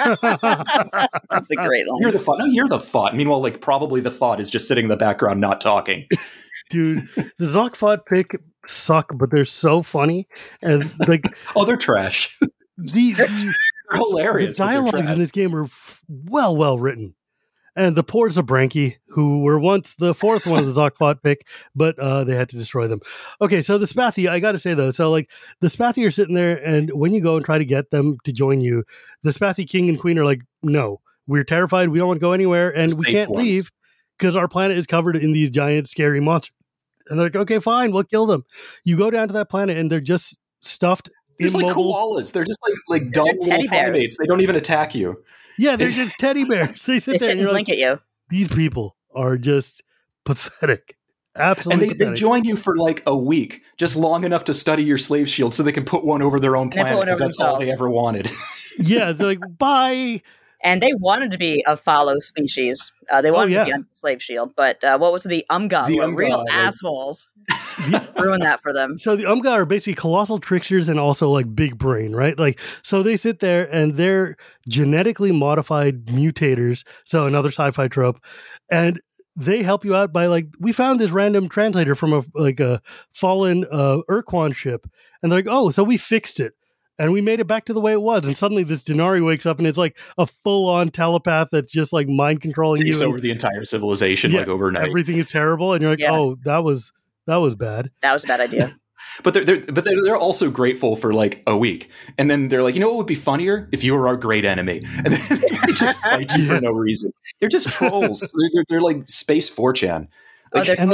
a great line. You're the Fot. No, you're the Fot. Meanwhile, like probably the Fot is just sitting in the background not talking. Dude, the Zokfot pick suck, but they're so funny. And like, they're trash. They're hilarious. The dialogues in this game are well written. And the poor Zabranki, who were once the fourth one of the Zokfot pick, but they had to destroy them. Okay, so the Spathi, I got to say though, so like the Spathi are sitting there, and when you go and try to get them to join you, the Spathi king and queen are like, no, we're terrified, we don't want to go anywhere, and we can't leave because our planet is covered in these giant scary monsters. And they're like, okay, fine, we'll kill them. You go down to that planet, and they're just stuffed. They're like koalas. They're just like dumb little primates. They don't even attack you. Yeah, they're just teddy bears. They sit and blink at you. These people are just pathetic. Absolutely. And they join you for like a week, just long enough to study your slave shield so they can put one over their own planet because that's all they ever wanted. Yeah, they're like, bye. And they wanted to be a follow species. They wanted to be on Slave Shield, but what was the Umga? The Umga, real assholes. Ruined that for them. So the Umga are basically colossal tricksters and also like big brain, right? Like, so they sit there and they're genetically modified mutators. So another sci-fi trope, and they help you out by like, we found this random translator from a fallen Urquan ship, and they're like, oh, so we fixed it. And we made it back to the way it was. And suddenly this Denari wakes up and it's like a full-on telepath that's just like mind controlling you. Takes over the entire civilization like overnight. Everything is terrible. And you're like, oh, that was bad. That was a bad idea. But they're also grateful for like a week. And then they're like, you know what would be funnier? If you were our great enemy. And then they just fight you for no reason. They're just trolls. They're like space 4chan. Let's talk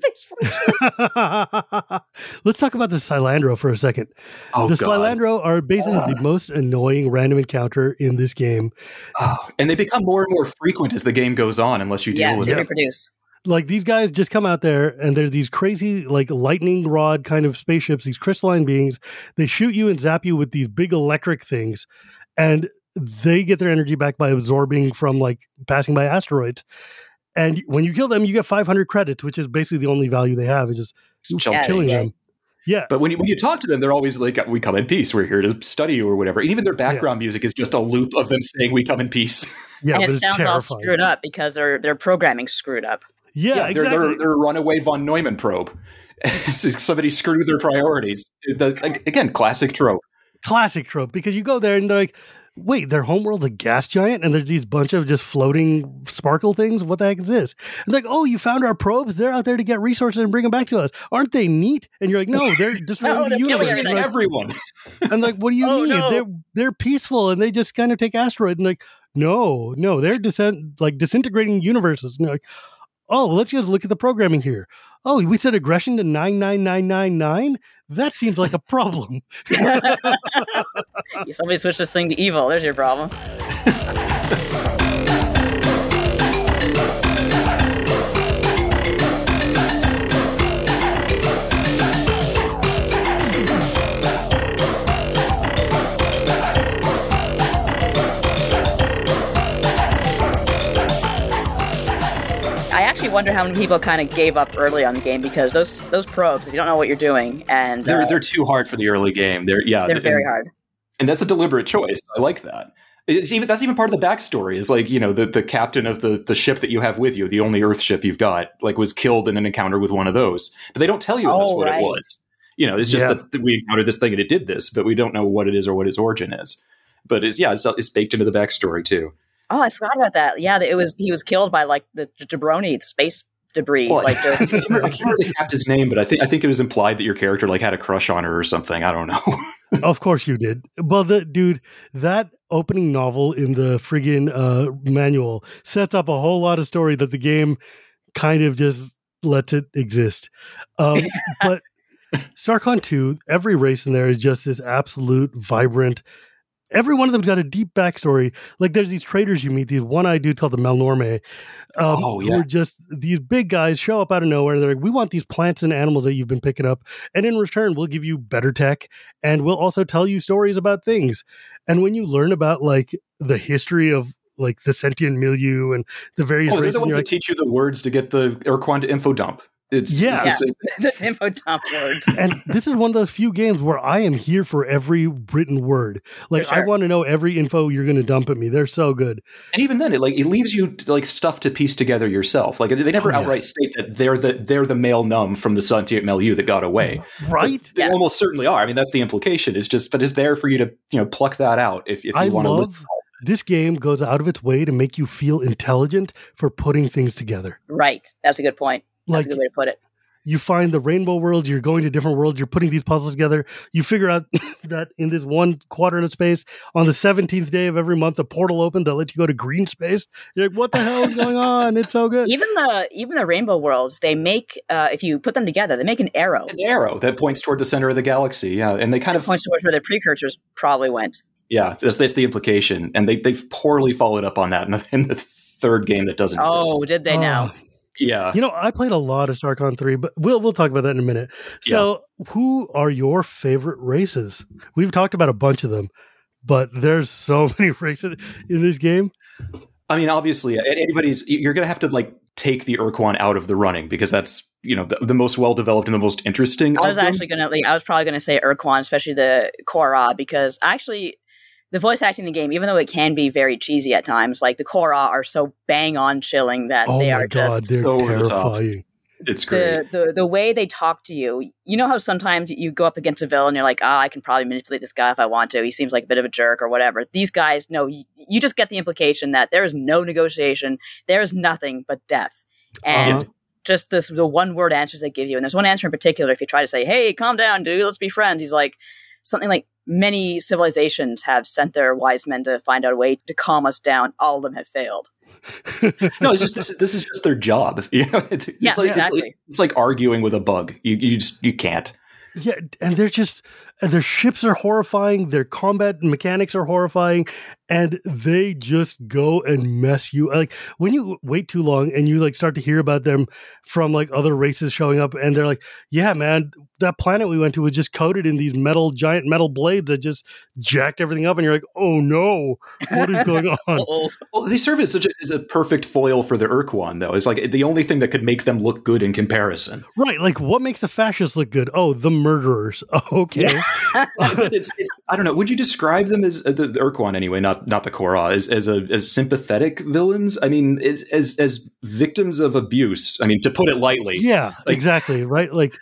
about the Silandro for a second. The Silandro are basically the most annoying random encounter in this game. And they become more and more frequent as the game goes on, unless you deal with it. Reproduce. Like these guys just come out there and there's these crazy like lightning rod kind of spaceships, these crystalline beings. They shoot you and zap you with these big electric things, and they get their energy back by absorbing from like passing by asteroids. And when you kill them, you get 500 credits, which is basically the only value they have, is just killing them. Yeah. But when you talk to them, they're always like, we come in peace. We're here to study you or whatever. And even their background music is just a loop of them saying, we come in peace. Yeah, and it sounds all screwed up because their programming screwed up. Yeah, exactly. They're runaway von Neumann probe. Somebody screwed their priorities. Again, classic trope. Classic trope, because you go there and they're like, wait, their homeworld's a gas giant and there's these bunch of just floating sparkle things? What the heck is this? And like, oh, you found our probes? They're out there to get resources and bring them back to us. Aren't they neat? And you're like, no, they're destroying the universe. Like, everyone. And like, what do you mean? No. They're peaceful and they just kind of take asteroids. And like, no, they're disintegrating universes. And you're like, oh, well, let's just look at the programming here. Oh, we set aggression to 99999? That seems like a problem. Somebody switched this thing to evil. There's your problem. I actually wonder how many people kind of gave up early on the game because those probes, if you don't know what you're doing, and they're too hard for the early game. They're very hard, and that's a deliberate choice. I like that. That's even part of the backstory. Is like, you know, the captain of the ship that you have with you, the only Earth ship you've got, like was killed in an encounter with one of those, but they don't tell you what it was. You know, it's just that we encountered this thing and it did this, but we don't know what it is or what its origin is. But it's baked into the backstory too. Oh, I forgot about that. Yeah, he was killed by like the Jabroni, the space debris. Well, I can't remember the captain's name, but I think it was implied that your character like had a crush on her or something. I don't know. Of course you did. Well, that opening novel in the friggin' manual sets up a whole lot of story that the game kind of just lets it exist. But StarCon 2, every race in there is just this absolute vibrant. Every one of them's got a deep backstory. Like there's these traders you meet, these one-eyed dudes called the Melnorme, who are just these big guys show up out of nowhere. And they're like, we want these plants and animals that you've been picking up. And in return, we'll give you better tech. And we'll also tell you stories about things. And when you learn about like the history of like the sentient milieu and the various races. They're the ones that teach you the words to get the Urquan to info dump. The info dump words. And this is one of those few games where I am here for every written word. Like sure. I want to know every info you're going to dump at me. They're so good. And even then, it leaves you like stuff to piece together yourself. Like they never outright state that they're the male num from the sentient milieu that got away. Right? But they almost certainly are. I mean, that's the implication. But it's there for you to pluck that out if you want to listen. This game goes out of its way to make you feel intelligent for putting things together. Right. That's a good point. That's a good way to put it. You find the rainbow worlds, you're going to different worlds, you're putting these puzzles together. You figure out that in this one quadrant of space, on the 17th day of every month, a portal opened that lets you go to green space. You're like, what the hell is going on? It's so good. Even the rainbow worlds, they make, if you put them together, they make an arrow. An arrow that points toward the center of the galaxy, yeah. And they kind of points towards where their precursors probably went. Yeah, that's the implication. And they've poorly followed up on that in the third game that doesn't exist. Oh, did they now? Yeah. You know, I played a lot of StarCon 3, but we'll talk about that in a minute. So, Who are your favorite races? We've talked about a bunch of them, but there's so many races in this game. I mean, obviously, you're going to have to like take the Urquan out of the running because that's, you know, the most well-developed and the most interesting. I was probably going to say Urquan, especially the Korra, because actually the voice acting in the game, even though it can be very cheesy at times, like the Korra are so bang on chilling that they're so terrifying. It's great. The way they talk to you, you know how sometimes you go up against a villain and you're like, I can probably manipulate this guy if I want to. He seems like a bit of a jerk or whatever. These guys, no, you just get the implication that there is no negotiation. There is nothing but death. And just the one word answers they give you. And there's one answer in particular, if you try to say, hey, calm down, dude, let's be friends. He's like, something like, many civilizations have sent their wise men to find out a way to calm us down. All of them have failed. No, it's just this is just their job. You know? Exactly. It's like arguing with a bug. You can't. Yeah, and their ships are horrifying. Their combat mechanics are horrifying, and they just go and mess you. Like when you wait too long and you like start to hear about them from like other races showing up, and they're like, "Yeah, man, that planet we went to was just coated in these giant metal blades that just jacked everything up," and you're like, "Oh no, what is going on?" Well, they serve as a perfect foil for the Urquan, though. It's like the only thing that could make them look good in comparison. Right? Like what makes the fascists look good? Oh, the murderers. Oh, okay. It's I don't know. Would you describe them as the Urquan anyway, not the Korra, as sympathetic villains? I mean, as victims of abuse. I mean, to put it lightly. Yeah, exactly. Right. Like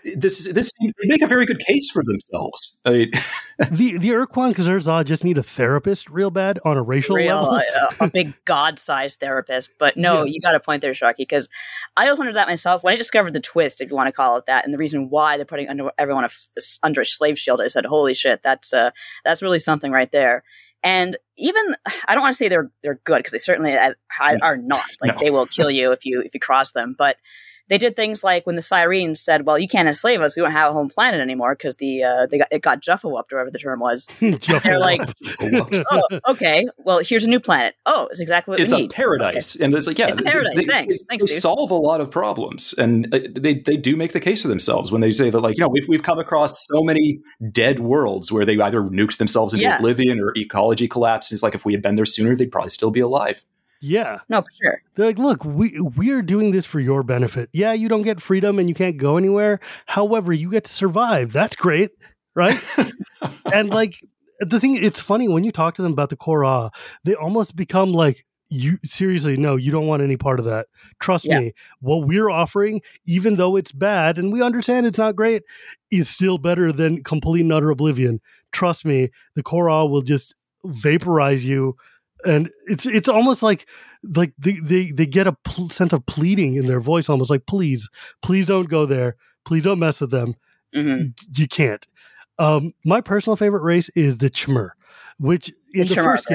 they make a very good case for themselves. The Urquan Kazur-Zod just need a therapist real bad on a racial level. A big god-sized therapist. But no, you got a point there, Sharky, because I always wondered that myself. When I discovered the twist, if you want to call it that, and the reason why they're putting everyone under a slave shield, I said, holy shit, that's really something right there. And even, I don't want to say they're good, because they certainly are not. Like, They will kill you if you cross them. But they did things like when the Sirens said, well, you can't enslave us, we don't have a home planet anymore, because it got Juffa-whooped, or whatever the term was. They're like, oh, okay, well, here's a new planet. Oh, it's exactly what we need. It's a paradise. Okay. And it's like, yeah. It's a paradise, thanks, they dude. solve a lot of problems. And they do make the case for themselves when they say that, like, we've come across so many dead worlds where they either nuked themselves into oblivion or ecology collapsed. And it's like, if we had been there sooner, they'd probably still be alive. Yeah. No, for sure. They're like, look, we are doing this for your benefit. Yeah, you don't get freedom and you can't go anywhere. However, you get to survive. That's great, right? And like, the thing, it's funny when you talk to them about the Korra, they almost become like, you seriously, no, you don't want any part of that. Trust me, what we're offering, even though it's bad, and we understand it's not great, is still better than complete and utter oblivion. Trust me, the Korra will just vaporize you. And it's almost like they get a sense of pleading in their voice, almost like, please don't go there. Please don't mess with them. Mm-hmm. You can't. My personal favorite race is the Chmer, which in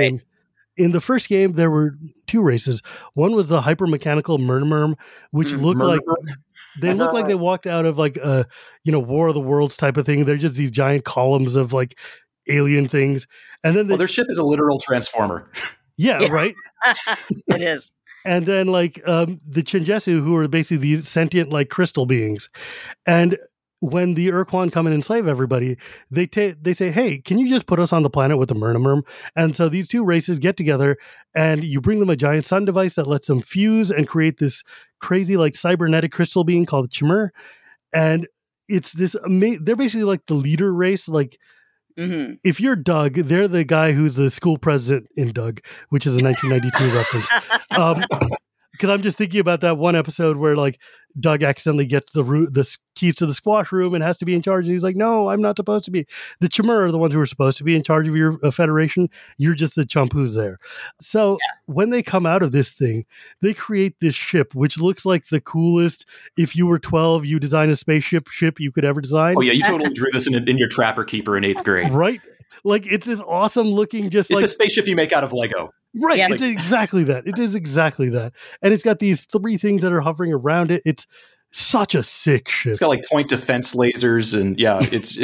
the first game, there were two races. One was the hypermechanical Murdermerm, which looked like they walked out of like a War of the Worlds type of thing. They're just these giant columns of like alien things. And then their ship is a literal transformer. Yeah, right? It is. And then like the Chinjesu, who are basically these sentient like crystal beings. And when the Urquan come and enslave everybody, they say, hey, can you just put us on the planet with the Murdermerm? And so these two races get together and you bring them a giant sun device that lets them fuse and create this crazy like cybernetic crystal being called Chmer. And it's this they're basically like the leader race, like, mm-hmm. If you're Doug, they're the guy who's the school president in Doug, which is a 1992 reference. Because I'm just thinking about that one episode where like Doug accidentally gets the keys to the squash room and has to be in charge. And he's like, no, I'm not supposed to be. The Chmer are the ones who are supposed to be in charge of your federation. You're just the chump who's there. So when they come out of this thing, they create this ship, which looks like the coolest. If you were 12, you design a spaceship you could ever design. Oh yeah, you totally drew this in your Trapper Keeper in 8th grade. Right? Like, it's this awesome looking, it's the spaceship you make out of Lego. Right. Yeah. It's exactly that. It is exactly that. And it's got these 3 things that are hovering around it. It's such a sick ship. It's got like point defense lasers. And yeah,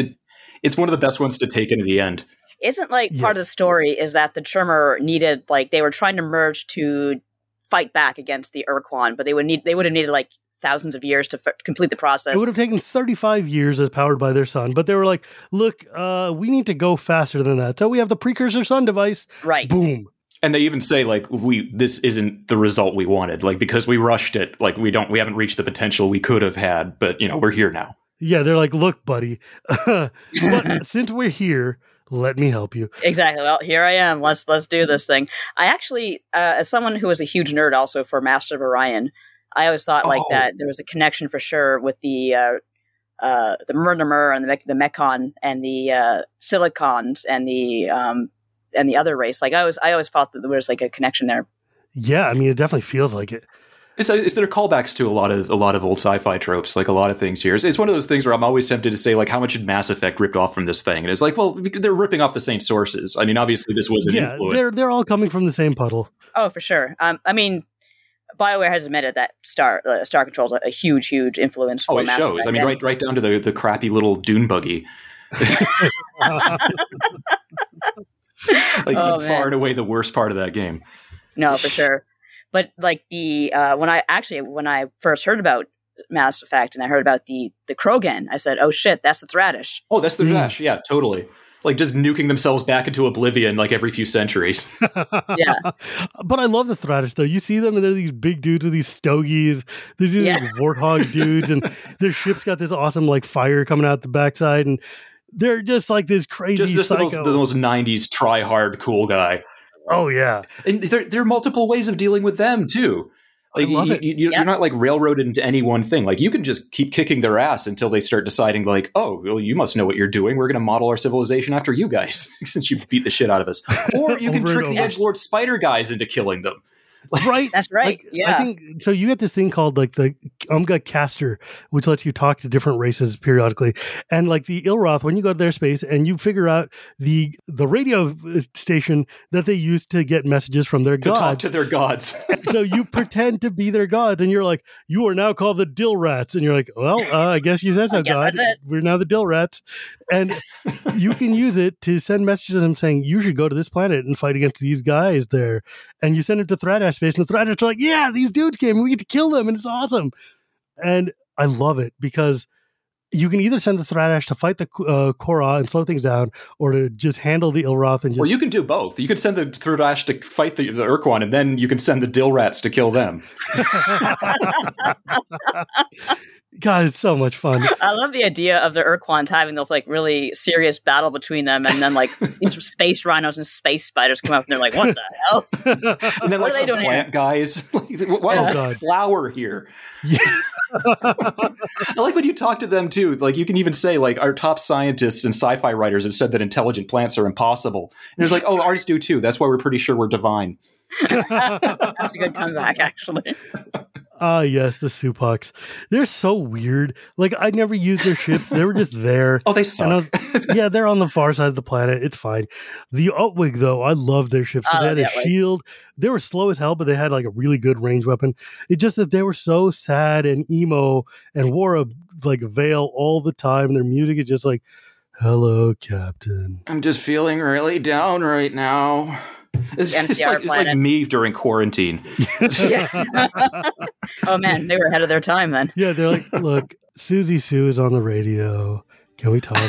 it's one of the best ones to take into the end. Isn't like part of the story is that the Chmer needed, like, they were trying to merge to fight back against the Urquan, but they would have needed like thousands of years to complete the process. It would have taken 35 years as powered by their sun, but they were like, look, we need to go faster than that. So we have the precursor sun device. Right. Boom. And they even say, like, this isn't the result we wanted, like, because we rushed it, like, we haven't reached the potential we could have had, but we're here now. Yeah, they're like, look, buddy, but since we're here, let me help you. Exactly. Well, here I am. Let's do this thing. I actually, as someone who is a huge nerd also for Master of Orion, I always thought that there was a connection for sure with the Murdermer and the Mechon and the Silicons and the other race. Like I always thought that there was like a connection there. Yeah, I mean, it definitely feels like it. Is there callbacks to a lot of old sci-fi tropes, like a lot of things here? It's one of those things where I'm always tempted to say, like, how much did Mass Effect ripped off from this thing? And it's like, well, they're ripping off the same sources. I mean, obviously this was an influence. They're all coming from the same puddle. Oh, for sure. I mean, BioWare has admitted that Star Control is a huge influence for Mass Effect. Oh, it shows. I mean, right down to the crappy little dune buggy. Far and away the worst part of that game. No, for sure. But like when I first heard about Mass Effect and I heard about the Krogan, I said, "Oh shit, that's the Thradish." Oh, that's the Thradish. Yeah, totally. Like just nuking themselves back into oblivion like every few centuries. Yeah. But I love the Thradish though. You see them and they're these big dudes with these stogies. There's these warthog dudes and their ship's got this awesome like fire coming out the backside and they're just like this crazy just psycho. the most 90s try hard cool guy. Oh yeah. And there are multiple ways of dealing with them too. Like, you're not like railroaded into any one thing. Like, you can just keep kicking their ass until they start deciding, like, oh, well, you must know what you're doing. We're going to model our civilization after you guys, since you beat the shit out of us. Or you can trick the edgelord spider guys into killing them. Right. That's right. Like, yeah. I think so. You get this thing called like the Umga caster, which lets you talk to different races periodically. And like the Ilroth, when you go to their space and you figure out the radio station that they use to get messages from their gods. To talk to their gods. So you pretend to be their gods and you're like, you are now called the Dill Rats. And you're like, well, I guess you said so, God. We're now the Dill Rats. And you can use it to send messages to them saying, you should go to this planet and fight against these guys there. And you send it to Thradash space, and the Thradash are like, yeah, these dudes came, and we get to kill them, and it's awesome. And I love it because you can either send the Thradash to fight the Korra and slow things down, or to just handle the Ilroth and just... Well, you can do both. You can send the Thradash to fight the Urquan, and then you can send the Dill Rats to kill them. God, it's so much fun. I love the idea of the Urquans having this like really serious battle between them, and then like these space rhinos and space spiders come up and they're like, what the hell? And then like some plant guys. Why is there flower here? Yeah. I like when you talk to them too. Like, you can even say like, our top scientists and sci-fi writers have said that intelligent plants are impossible. And it's like, oh, ours do too. That's why we're pretty sure we're divine. That's a good comeback, actually. Yes, the Supuks. They're so weird. Like, I never used their ships. They were just there. Oh, they suck. Yeah, they're on the far side of the planet. It's fine. The Utwig, though, I love their ships. They had a shield. They were slow as hell, but they had like a really good range weapon. It's just that they were so sad and emo and wore a like veil all the time. Their music is just like, hello, Captain. I'm just feeling really down right now. It's like me during quarantine. Oh man, they were ahead of their time then. Yeah, they're like, look, Susie Sue is on the radio. Can we talk?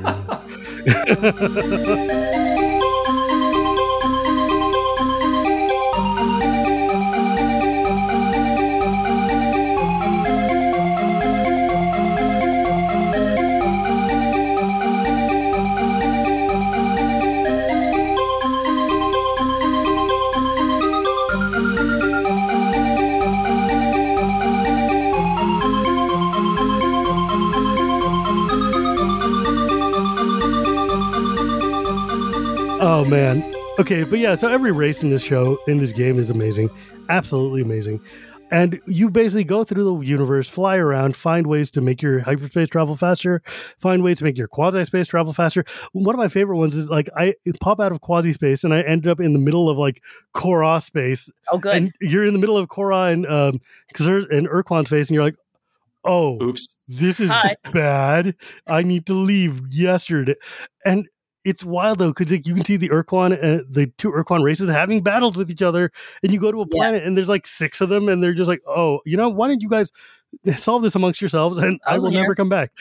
Oh, man. Okay, but yeah, so every race in this game is amazing. Absolutely amazing. And you basically go through the universe, fly around, find ways to make your hyperspace travel faster, find ways to make your quasi-space travel faster. One of my favorite ones is like I pop out of quasi-space and I ended up in the middle of like Korra space. Oh, good. And you're in the middle of Korra and Urquan space and you're like, oh, oops, this is bad. I need to leave yesterday. And it's wild, though, because you can see the two Urquan races having battles with each other, and you go to a planet, and there's like 6 of them, and they're just like, oh, why don't you guys solve this amongst yourselves, and I will never come back.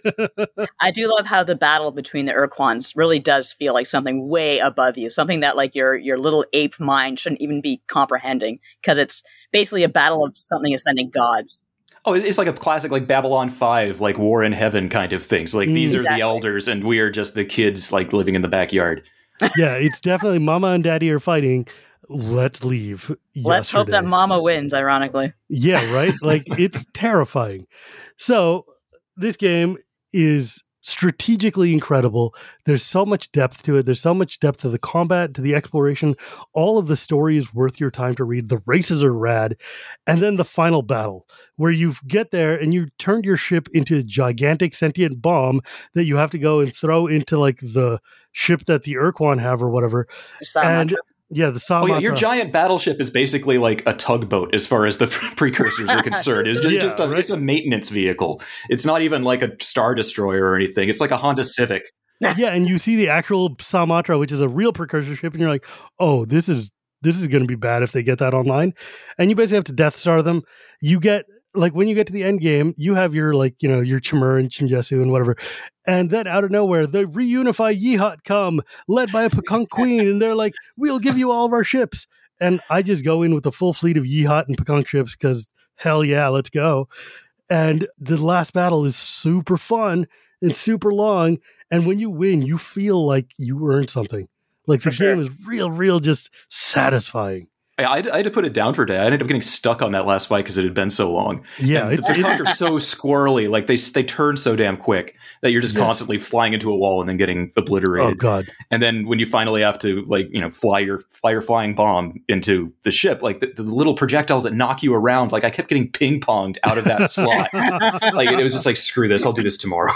I do love how the battle between the Urquans really does feel like something way above you, something that like your little ape mind shouldn't even be comprehending, because it's basically a battle of something ascending gods. Oh, it's like a classic, like Babylon 5, like War in Heaven kind of things. Like, these are the elders, and we are just the kids, like, living in the backyard. Yeah, it's definitely Mama and Daddy are fighting. Let's leave. Let's hope that Mama wins, ironically. Yeah, right? Like, it's terrifying. So, this game is strategically incredible. There's so much depth to it. There's so much depth to the combat, to the exploration. All of the story is worth your time to read. The races are rad. And then the final battle, where you get there and you turn your ship into a gigantic sentient bomb that you have to go and throw into like the ship that the Urquan have or whatever. And yeah, the Samatra. Oh, yeah, your giant battleship is basically like a tugboat as far as the precursors are concerned. It's just it's a maintenance vehicle. It's not even like a Star Destroyer or anything. It's like a Honda Civic. Yeah, and you see the actual Samatra, which is a real precursor ship, and you're like, oh, this is going to be bad if they get that online. And you basically have to Death Star them. You get, like, when you get to the end game, you have your, like, your Chimur and Shinjesu and whatever. And then out of nowhere, the Reunify Yeehaut come, led by a Pakunk Queen, and they're like, we'll give you all of our ships. And I just go in with a full fleet of Yeehaut and Pakunk ships because, hell yeah, let's go. And the last battle is super fun and super long. And when you win, you feel like you earned something. Like, the game is real, just satisfying. I had to put it down for a day. I ended up getting stuck on that last fight because it had been so long. Yeah, the conks are so squirrely. Like they turn so damn quick that you're just constantly flying into a wall and then getting obliterated. Oh god! And then when you finally have to fly your flying bomb into the ship, like the little projectiles that knock you around, like I kept getting ping ponged out of that slot. Like it was just like, screw this, I'll do this tomorrow.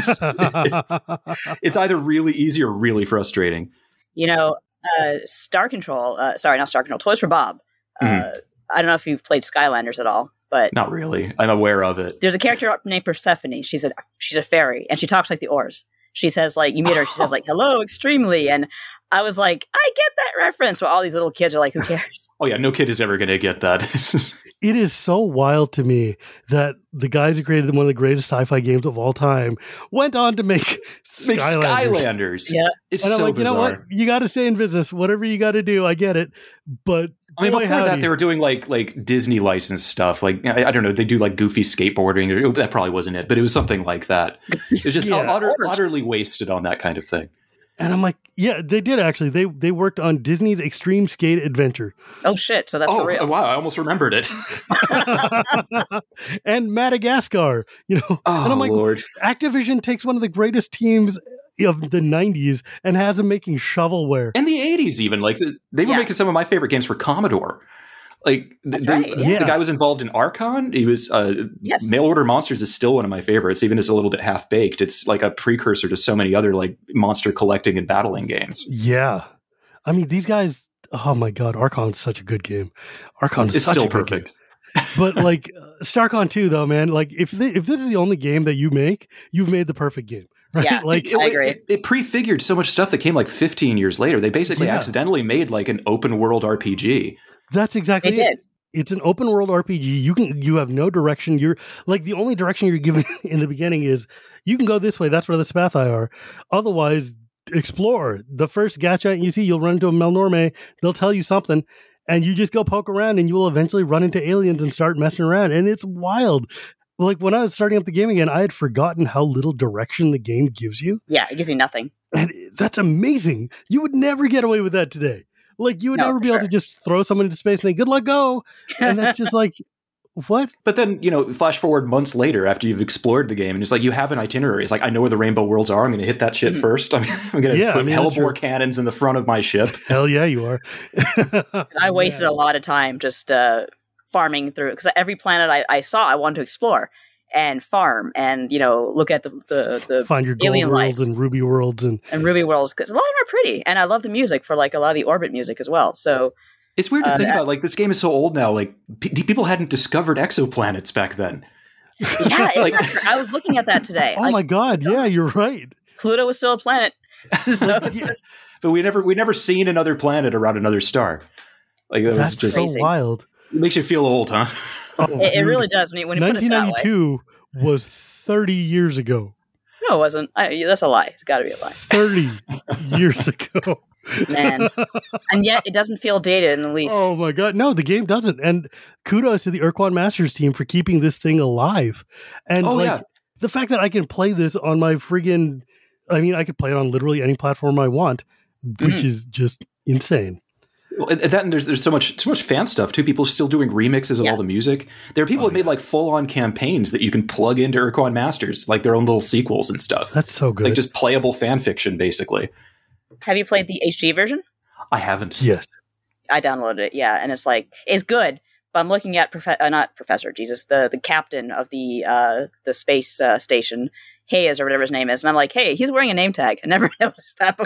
It's either really easy or really frustrating. Star Control, not Star Control, Toys for Bob. I don't know if you've played Skylanders at all, but not really. I'm aware of it. There's a character named Persephone. She's a fairy, and she talks like the Oars. She says, like, you meet her, she says, like, hello, extremely. And I was like, I get that reference. But all these little kids are like, who cares? Oh, yeah, no kid is ever going to get that. It is so wild to me that the guys who created one of the greatest sci-fi games of all time went on to make Skylanders. Yeah. It's and I'm so like, bizarre. you know what? You got to stay in business. Whatever you got to do, I get it. But before that, they were doing like Disney licensed stuff. Like, I don't know, they do like goofy skateboarding. That probably wasn't it, but it was something like that. It was just utterly wasted on that kind of thing. And I'm like, yeah, they did actually. They worked on Disney's Extreme Skate Adventure. Oh shit! So that's for real. Wow, I almost remembered it. And Madagascar, and I'm like, Lord. Activision takes one of the greatest teams of the 90s and has them making shovelware. And the 80s even. Like they were making some of my favorite games for Commodore. Like the guy was involved in Archon. He was Mail Order Monsters is still one of my favorites, even as a little bit half baked. It's like a precursor to so many other like monster collecting and battling games. Yeah, I mean these guys. Oh my god, Archon's such a good game. Archon is such still a good perfect. Game. But like StarCon 2 though, man. Like if this is the only game that you make, you've made the perfect game. Right? Yeah, like I agree. It prefigured so much stuff that came like 15 years later. They basically accidentally made like an open world RPG. That's exactly it. It's an open world RPG. You have no direction. You're like the only direction you're given in the beginning is you can go this way. That's where the Spathii are. Otherwise, explore. The first gas giant you see, you'll run into a Melnorme. They'll tell you something, and you just go poke around, and you will eventually run into aliens and start messing around. And it's wild. Like when I was starting up the game again, I had forgotten how little direction the game gives you. Yeah, it gives you nothing. And that's amazing. You would never get away with that today. Like, you would never be able to just throw someone into space and say, good luck, go. And that's just like, what? But then, flash forward months later after you've explored the game and it's like, you have an itinerary. It's like, I know where the rainbow worlds are. I'm going to hit that shit first. I'm going to put hellbore cannons in the front of my ship. Hell yeah, you are. I wasted a lot of time just farming through, because every planet I saw, I wanted to explore and farm and look at the find your gold alien worlds life. and ruby worlds and ruby worlds, because a lot of them are pretty, and I love the music for like a lot of the orbit music as well. So it's weird to think about. Like, this game is so old now. Like people hadn't discovered exoplanets back then. Yeah, I was looking at that today. Oh my god! Yeah, you're right. Pluto was still a planet. So but we never seen another planet around another star. Like that's just so wild. It makes you feel old, huh? It really does when you put it that way. 1992 was 30 years ago. No, it wasn't. That's a lie. It's got to be a lie. 30 years ago. Man. And yet it doesn't feel dated in the least. Oh my god. No, the game doesn't. And kudos to the Urquan Masters team for keeping this thing alive. And the fact that I can play this on my friggin', I could play it on literally any platform I want, which is just insane. And there's so much fan stuff too. People are still doing remixes of all the music. There are people that made like full on campaigns that you can plug into Urquan Masters, like their own little sequels and stuff. That's so good. Like just playable fan fiction, basically. Have you played the HD version? I haven't. Yes, I downloaded it. Yeah, and it's good. But I'm looking at the captain of the space station, Hayes or whatever his name is, and I'm like, hey, he's wearing a name tag. I never noticed that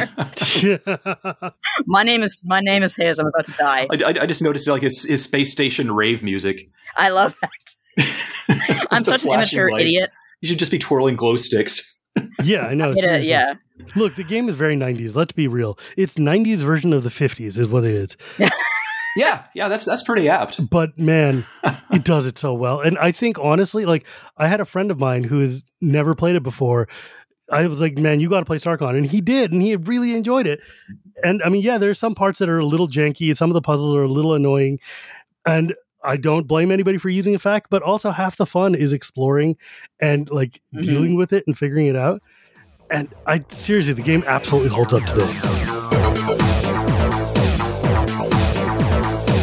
before. My name is Hayes. I'm about to die. I just noticed like his space station rave music. I love that. I'm such an immature idiot. You should just be twirling glow sticks. Yeah, I know. Yeah. Look, the game is very 90s. Let's be real. It's 90s version of the 50s is what it is. Yeah, that's pretty apt. But man, it does it so well. And I think honestly, like I had a friend of mine who has never played it before. I was like, man, you got to play StarCon. And he did, and he really enjoyed it. And there's some parts that are a little janky. Some of the puzzles are a little annoying. And I don't blame anybody for using a fact, but also half the fun is exploring and like dealing with it and figuring it out. And seriously, the game absolutely holds up today.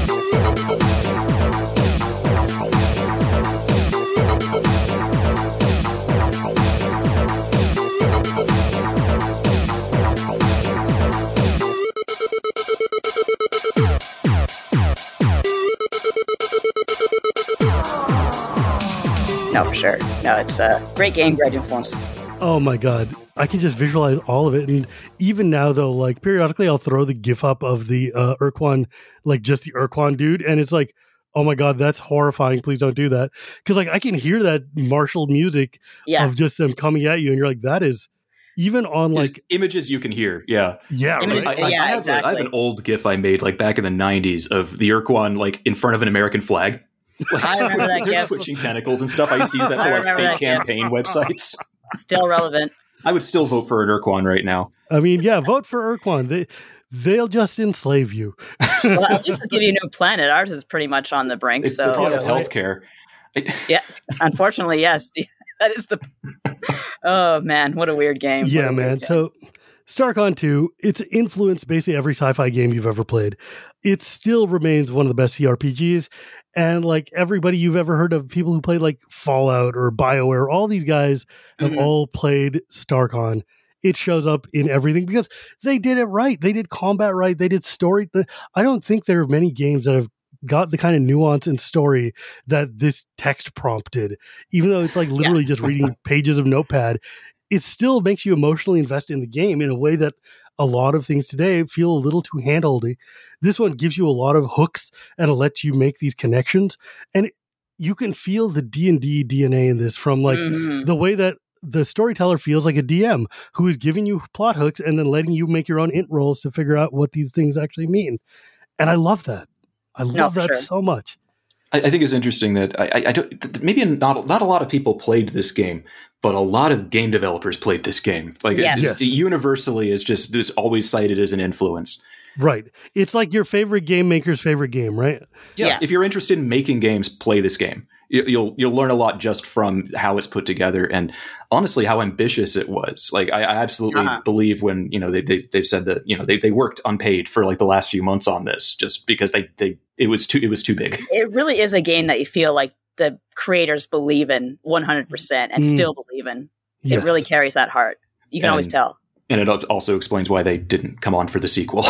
No, for sure. No, it's a great game, great influence. Oh my God. I can just visualize all of it. And even now, though, like periodically I'll throw the GIF up of the Urquan, like just the Urquan dude. And it's like, oh my God, that's horrifying. Please don't do that. Because like I can hear that martial music of just them coming at you. And you're like, that is even on like images you can hear. Yeah. Yeah. Images, right? yeah, I have exactly. I have an old GIF I made like back in the 90s of the Urquan like in front of an American flag. I remember that They're GIF. twitching tentacles and stuff. I used to use that I for like remember fake that GIF. campaign websites. Still relevant. I would still vote for an Urquan right now. I mean, yeah, vote for Urquan. They'll just enslave you. Well, at least they'll give you a new planet. Ours is pretty much on the brink. It's So the part of healthcare. yeah, unfortunately, yes. That is the. Oh man, what a weird game. Yeah, What a weird man. game. So StarCon 2, it's influenced basically every sci-fi game you've ever played. It still remains one of the best CRPGs. And like everybody you've ever heard of, people who played like Fallout or BioWare, all these guys have all played StarCon. It shows up in everything because they did it right. They did combat right. They did story. I don't think there are many games that have got the kind of nuance and story that this text prompt did. Even though it's like literally just reading pages of Notepad, it still makes you emotionally invest in the game in a way that a lot of things today feel a little too handholdy. This one gives you a lot of hooks and it lets you make these connections. And you can feel the D&D DNA in this from like the way that the storyteller feels like a DM who is giving you plot hooks and then letting you make your own int rolls to figure out what these things actually mean. And I love that. I love that so much. I think it's interesting that I don't. Maybe not a lot of people played this game, but a lot of game developers played this game. Like it universally is just always cited as an influence. Right. It's like your favorite game maker's favorite game, right? Yeah. If you're interested in making games, play this game. You'll learn a lot just from how it's put together and honestly how ambitious it was. Like I absolutely believe when they've said that they worked unpaid for like the last few months on this just because it was too big. It really is a game that you feel like the creators believe in 100% and still believe in. It really carries that heart. You can always tell. And it also explains why they didn't come on for the sequel.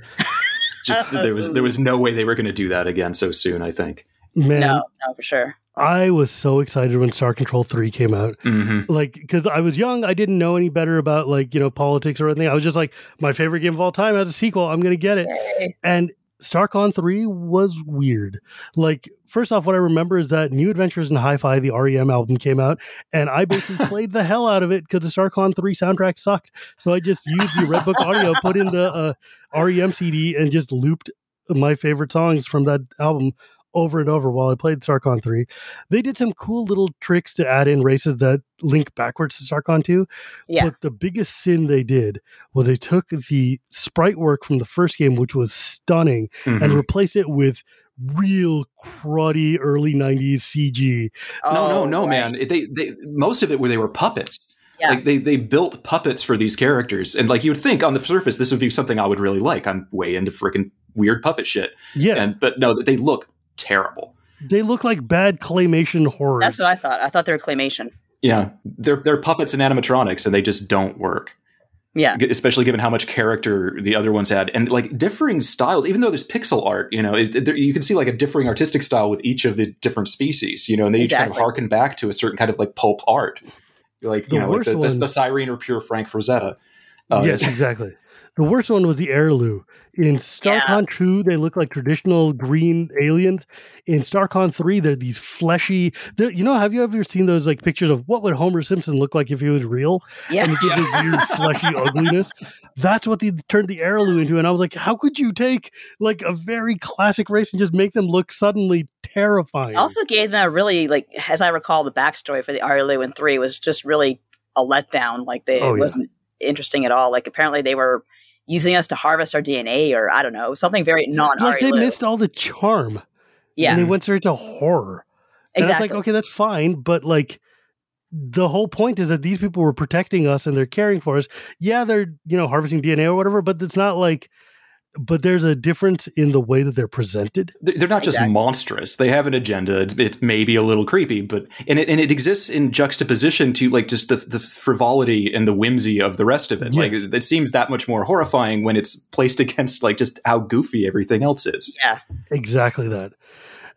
Just there was no way they were going to do that again so soon, I think. Man, no, for sure. I was so excited when Star Control 3 came out. Like, because I was young, I didn't know any better about like, politics or anything. I was just like, my favorite game of all time has a sequel. I'm going to get it. Yay. And StarCon 3 was weird. Like, first off, what I remember is that New Adventures in Hi-Fi, the REM album, came out, and I basically played the hell out of it because the StarCon 3 soundtrack sucked. So I just used the Redbook audio, put in the REM CD, and just looped my favorite songs from that album over and over while I played StarCon 3. They did some cool little tricks to add in races that link backwards to StarCon 2. Yeah. But the biggest sin they did was they took the sprite work from the first game, which was stunning, and replaced it with real cruddy early 90s CG. No, man. They most of it they were puppets. Yeah. Like they built puppets for these characters. And like you would think on the surface, this would be something I would really like. I'm way into freaking weird puppet shit. Yeah. But no, they look terrible. They look like bad claymation horror. That's what I thought. I thought they were claymation. Yeah. They're puppets and animatronics and they just don't work. Yeah. Especially given how much character the other ones had and like differing styles, even though there's pixel art, you can see like a differing artistic style with each of the different species, and they each kind of harken back to a certain kind of like pulp art. Like, like the Cyrene or pure Frank Frazetta. Yes, exactly. The worst one was the Heirloom. In StarCon 2, they look like traditional green aliens. In StarCon 3, they're these fleshy... have you ever seen those like pictures of what would Homer Simpson look like if he was real? Yeah. And it's just this weird fleshy ugliness. That's what they turned the Heirloom into. And I was like, how could you take like a very classic race and just make them look suddenly terrifying? Also gave them a really, like, as I recall, the backstory for the Heirloom in 3 was just really a letdown. Like, it wasn't interesting at all. Like, apparently they were using us to harvest our DNA or I don't know, something very like they missed all the charm. Yeah. And they went straight to horror. And I was like, okay, that's fine. But like the whole point is that these people were protecting us and they're caring for us. Yeah, they're, harvesting DNA or whatever, but it's not like, but there's a difference in the way that they're presented. They're not just monstrous. They have an agenda. It's maybe a little creepy, but and it exists in juxtaposition to like just the frivolity and the whimsy of the rest of it. Yeah. Like it seems that much more horrifying when it's placed against like just how goofy everything else is. Yeah, exactly that.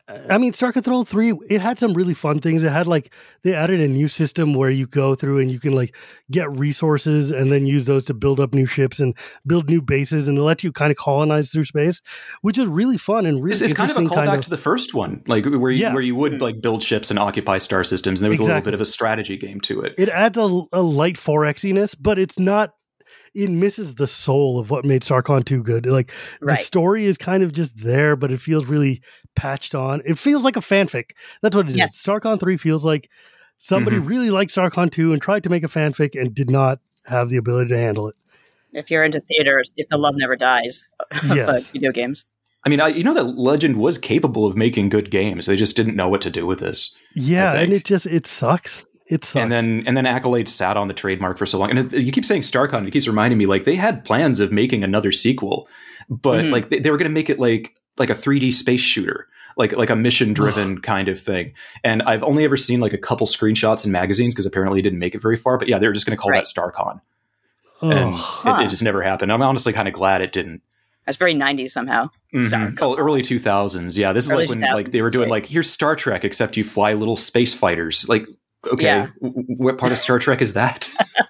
I mean, Star Control 3, it had some really fun things. It had they added a new system where you go through and you can get resources and then use those to build up new ships and build new bases, and it lets you kind of colonize through space, which is really fun and really it's kind of a callback to the first one, where you would build ships and occupy star systems, and there was a little bit of a strategy game to it. It adds a light 4X-iness, but it's not. It misses the soul of what made StarCon 2 good. The story is kind of just there, but it feels really patched on. It feels like a fanfic. That's what it is. StarCon 3 feels like somebody really liked StarCon 2 and tried to make a fanfic and did not have the ability to handle it. If you're into theaters, it's the love never dies of video games. I mean, that Legend was capable of making good games. They just didn't know what to do with this. Yeah, and it sucks. It sucks. And then Accolade sat on the trademark for so long. And you keep saying StarCon, it keeps reminding me, they had plans of making another sequel, but they were going to make it like a 3D space shooter, like a mission-driven kind of thing. And I've only ever seen a couple screenshots in magazines, because apparently it didn't make it very far. But yeah, they were just going to call that StarCon. And it just never happened. I'm honestly kind of glad it didn't. That's very 90s somehow. Early 2000s. Yeah, this is when they were doing here's Star Trek, except you fly little space fighters. Okay, what part of Star Trek is that?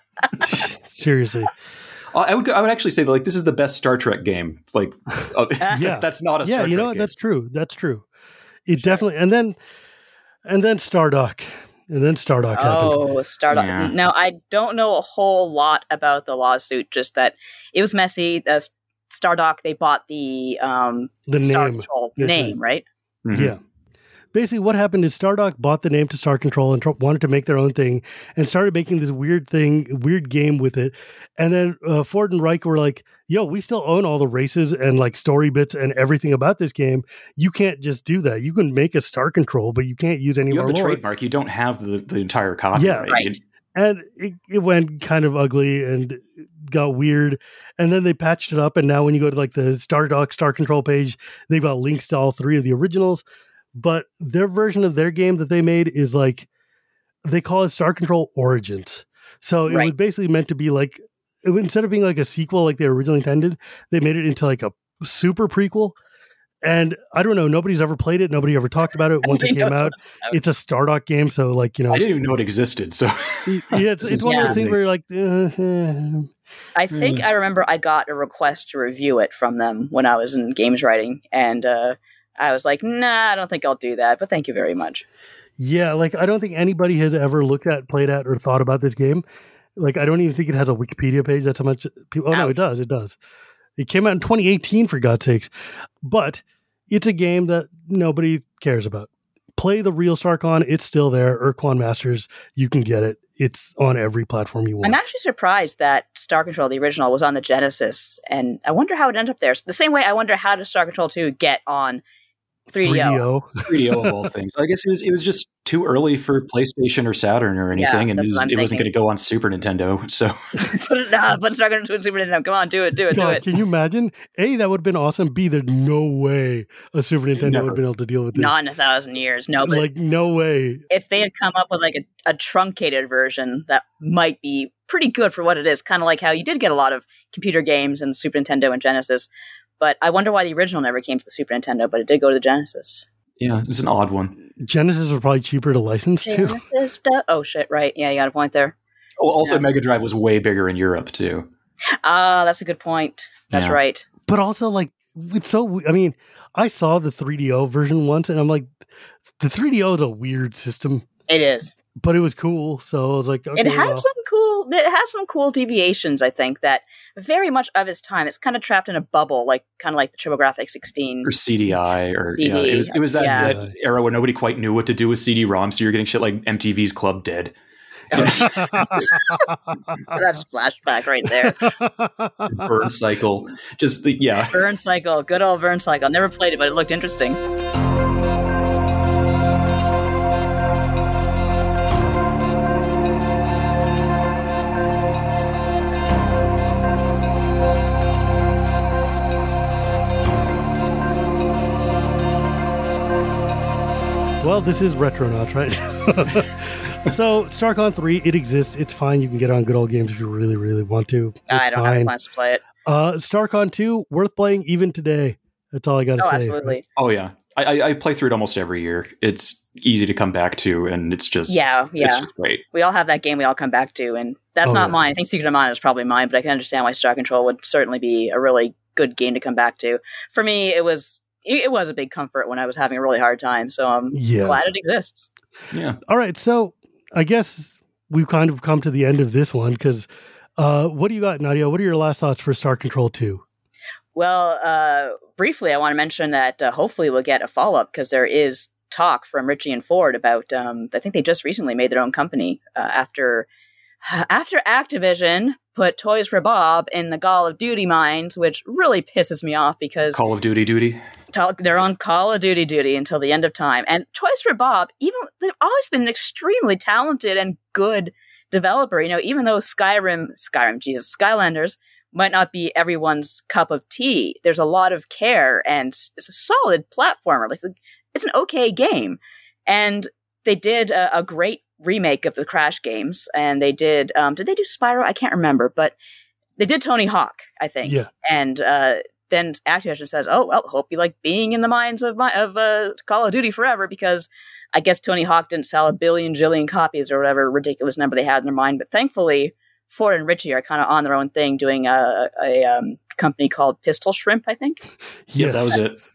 Seriously. I would actually say that this is the best Star Trek game. That's not a Star Trek you know what? Game. That's true. It definitely, and then Stardock. And then Stardock happened. Oh, Stardock. Yeah. Now, I don't know a whole lot about the lawsuit, just that it was messy. Stardock, they bought the Star Control name, right? Mm-hmm. Yeah. Basically, what happened is Stardock bought the name to Star Control and wanted to make their own thing and started making this weird game with it. And then Ford and Reich were like, yo, we still own all the races and story bits and everything about this game. You can't just do that. You can make a Star Control, but you can't use any of our lore. You have the trademark. You don't have the entire copy. Yeah, right. And it went kind of ugly and got weird. And then they patched it up. And now when you go to the Stardock Star Control page, they've got links to all three of the originals. But their version of their game that they made is they call it Star Control Origins. So it was basically meant to be instead of being a sequel like they originally intended, they made it into a super prequel. And I don't know, nobody's ever played it. Nobody ever talked about it once it came out. It's a Stardock game. So I didn't even know it existed. So it's one of those things where you're I think I remember I got a request to review it from them when I was in games writing. And, I was like, nah, I don't think I'll do that, but thank you very much. Yeah, I don't think anybody has ever looked at, played at, or thought about this game. I don't even think it has a Wikipedia page. That's how much people... Oh, no, it does. It does. It came out in 2018, for God's sakes. But it's a game that nobody cares about. Play the real StarCon. It's still there. Urquan Masters, you can get it. It's on every platform you want. I'm actually surprised that Star Control, the original, was on the Genesis, and I wonder how it ended up there. The same way I wonder how did Star Control 2 get on 3DO. 3DO of all things. I guess it was just too early for PlayStation or Saturn or anything, and it wasn't going to go on Super Nintendo. So put Star Control 2 on Super Nintendo. Come on, do it. Can you imagine? A, that would have been awesome. B, there's no way a Super Nintendo would have been able to deal with this. Not in 1,000 years. No, but no way. If they had come up with a truncated version that might be pretty good for what it is, kind of like how you did get a lot of computer games in the Super Nintendo and Genesis. But I wonder why the original never came to the Super Nintendo, but it did go to the Genesis. Yeah, it's an odd one. Genesis was probably cheaper to license, too. Oh, shit, right. Yeah, you got a point there. Oh, also, Mega Drive was way bigger in Europe, too. That's a good point. That's right. But also, it's so... I mean, I saw the 3DO version once, and I'm like, the 3DO is a weird system. It is. But it was cool, so I was like, okay, it has some cool deviations, I think, that very much of its time. It's kind of trapped in a bubble, kind of like the TurboGrafx 16 or CDI, or CD. It was that era where nobody quite knew what to do with CD-ROM, so you're getting shit like MTV's Club Dead. That's flashback right there. Burn Cycle, Burn Cycle, good old Burn Cycle. Never played it, but it looked interesting. Well, this is Retronauts, right? So, StarCon 3, it exists. It's fine. You can get on Good Old Games if you really, really want to. I don't have plans to play it. StarCon 2, worth playing even today. That's all I got to say. Absolutely. Oh, yeah. I play through it almost every year. It's easy to come back to, and it's just it's just great. We all have that game we all come back to, and that's not mine. I think Secret of Mana is probably mine, but I can understand why Star Control would certainly be a really good game to come back to. For me, it was a big comfort when I was having a really hard time, so I'm glad it exists. Yeah. All right, so I guess we've kind of come to the end of this one, because what do you got, Nadia? What are your last thoughts for Star Control 2? Well, briefly, I want to mention that hopefully we'll get a follow-up, because there is talk from Richie and Ford about, I think they just recently made their own company after Activision put Toys for Bob in the Call of Duty mines, which really pisses me off, because Call of Duty. They're on Call of Duty until the end of time. And Toys for Bob, they've always been an extremely talented and good developer. Even though Skylanders might not be everyone's cup of tea, there's a lot of care, and it's a solid platformer. Like, it's an okay game. And they did a great remake of the Crash games, and they did they do Spyro? I can't remember, but they did Tony Hawk, I think. Yeah. And then Activision says, "Oh, well, hope you like being in the minds of Call of Duty forever," because I guess Tony Hawk didn't sell a billion jillion copies or whatever ridiculous number they had in their mind. But thankfully, Ford and Richie are kind of on their own thing, doing a company called Pistol Shrimp, I think. Yeah, that was it.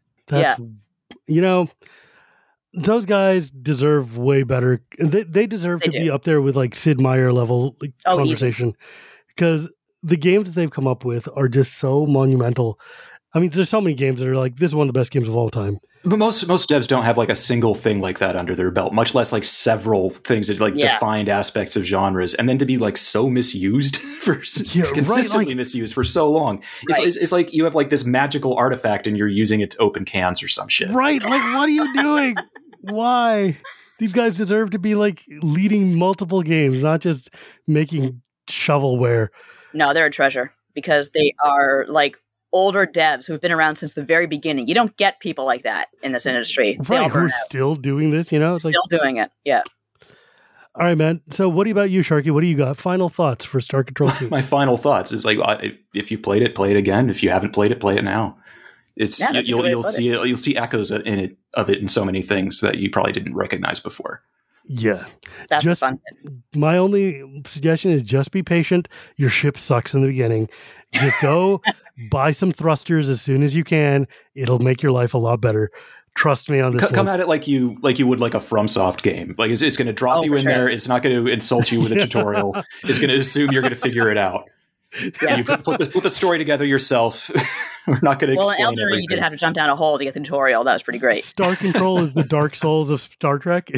Those guys deserve way better. They deserve to be up there with like Sid Meier level conversation, because the games that they've come up with are just so monumental. I mean, there's so many games that are like, this is one of the best games of all time. But most devs don't have like a single thing like that under their belt, much less like several things that like defined aspects of genres, and then to be like so misused consistently misused for so long. Right. It's like you have like this magical artifact and you're using it to open cans or some shit. Right. Like, what are you doing? Why? These guys deserve to be like leading multiple games, not just making shovelware. No, they're a treasure, because they are like older devs who've been around since the very beginning. You don't get people like that in this industry. Right, who are still doing this, It's still doing it, yeah. All right, man. So what about you, Sharky? What do you got? Final thoughts for Star Control 2? My final thoughts is like, if you played it, play it again. If you haven't played it, play it now. You'll see echoes of it in so many things that you probably didn't recognize before. Yeah. That's the fun. My only suggestion is just be patient. Your ship sucks in the beginning. Just go buy some thrusters as soon as you can. It'll make your life a lot better. Trust me on this. Come at it like you would like a FromSoft game. Like it's going to drop you in there. It's not going to insult you with a tutorial. It's going to assume you're going to figure it out. Yeah. You can put the story together yourself. We're not going to explain Elden Ring, you did have to jump down a hole to get the tutorial. That was pretty great. Star Control is the Dark Souls of Star Trek.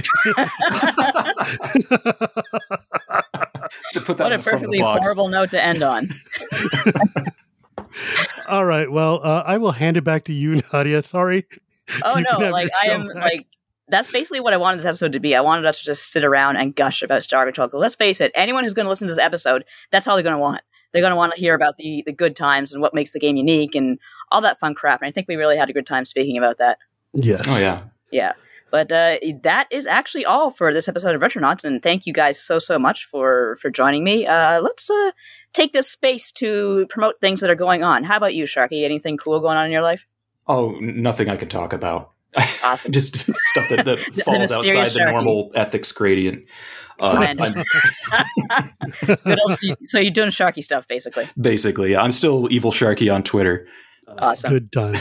What a perfectly horrible note to end on. All right. Well, I will hand it back to you, Nadia. Sorry. Oh, no. Like, I am back. Like, that's basically what I wanted this episode to be. I wanted us to just sit around and gush about Star Control. Let's face it, anyone who's going to listen to this episode, that's all they're going to want. They're going to want to hear about the good times and what makes the game unique and all that fun crap. And I think we really had a good time speaking about that. Yes. Oh, yeah. Yeah. But that is actually all for this episode of Retronauts. And thank you guys so much for joining me. Let's take this space to promote things that are going on. How about you, Sharky? Anything cool going on in your life? Oh, nothing I can talk about. Awesome. Just stuff that falls outside the normal ethics gradient. So you're doing Sharky stuff, basically. Basically, yeah. I'm still Evil Sharky on Twitter. Awesome. Good time.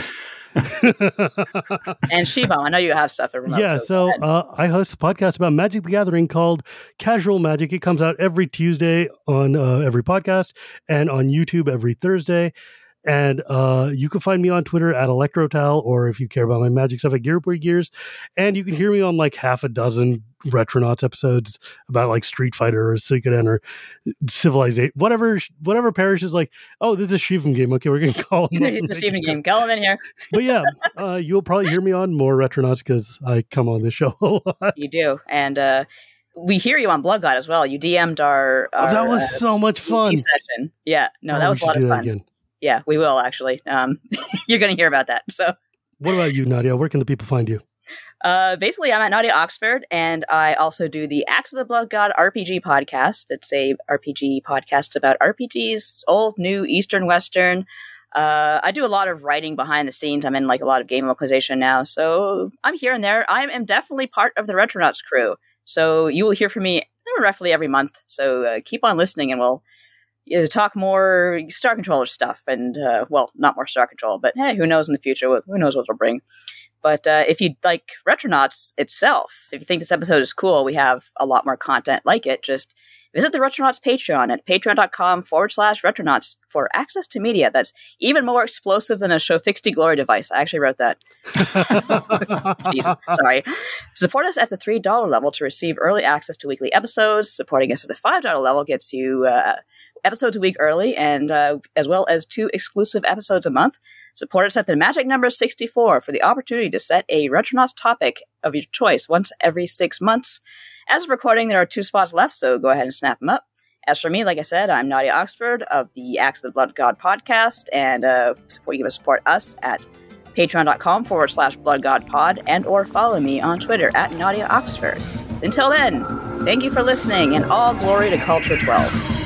And Shivam, I know you have stuff every month. Yeah, so I host a podcast about Magic the Gathering called Casual Magic. It comes out every Tuesday on every podcast and on YouTube every Thursday. And you can find me on Twitter at ElectroTal, or if you care about my Magic stuff at Gear Gears. And you can hear me on like half a dozen Retronauts episodes about like Street Fighter or Suikoden or Civilization, whatever parish is like, oh, this is a Shivam game. Okay, we're going to call him. It's a Shivam game. Call him in here. But yeah, you'll probably hear me on more Retronauts because I come on this show a lot. You do. And we hear you on Blood God as well. You DM'd our that was so much fun. Session. Yeah, no, that was a lot of fun. Again. Yeah, we will actually. You're going to hear about that. So, what about you, Nadia? Where can the people find you? Basically, I'm at Nadia Oxford, and I also do the Axe of the Blood God RPG podcast. It's a RPG podcast about RPGs, old, new, Eastern, Western. I do a lot of writing behind the scenes. I'm in like a lot of game localization now, so I'm here and there. I am definitely part of the Retronauts crew, so you will hear from me roughly every month. So keep on listening, and we'll talk more Star Controller stuff, and well, not more Star Control, but hey, who knows in the future? Who knows what it'll bring? But if you like Retronauts itself, if you think this episode is cool, we have a lot more content like it. Just visit the Retronauts Patreon at patreon.com/Retronauts for access to media that's even more explosive than a Showfixty Glory device. I actually wrote that. Jesus, sorry. Support us at the $3 level to receive early access to weekly episodes. Supporting us at the $5 level gets you episodes a week early, and as well as 2 exclusive episodes a month. Support us at the magic number 64 for the opportunity to set a Retronauts topic of your choice once every 6 months. As of recording, there are 2 spots left, so go ahead and snap them up. As for me, like I said, I'm Nadia Oxford of the Axe of the Blood God podcast, and you can support us at patreon.com/BloodGodPod, and or follow me on Twitter at Nadia Oxford. Until then, thank you for listening, and all glory to Culture 12.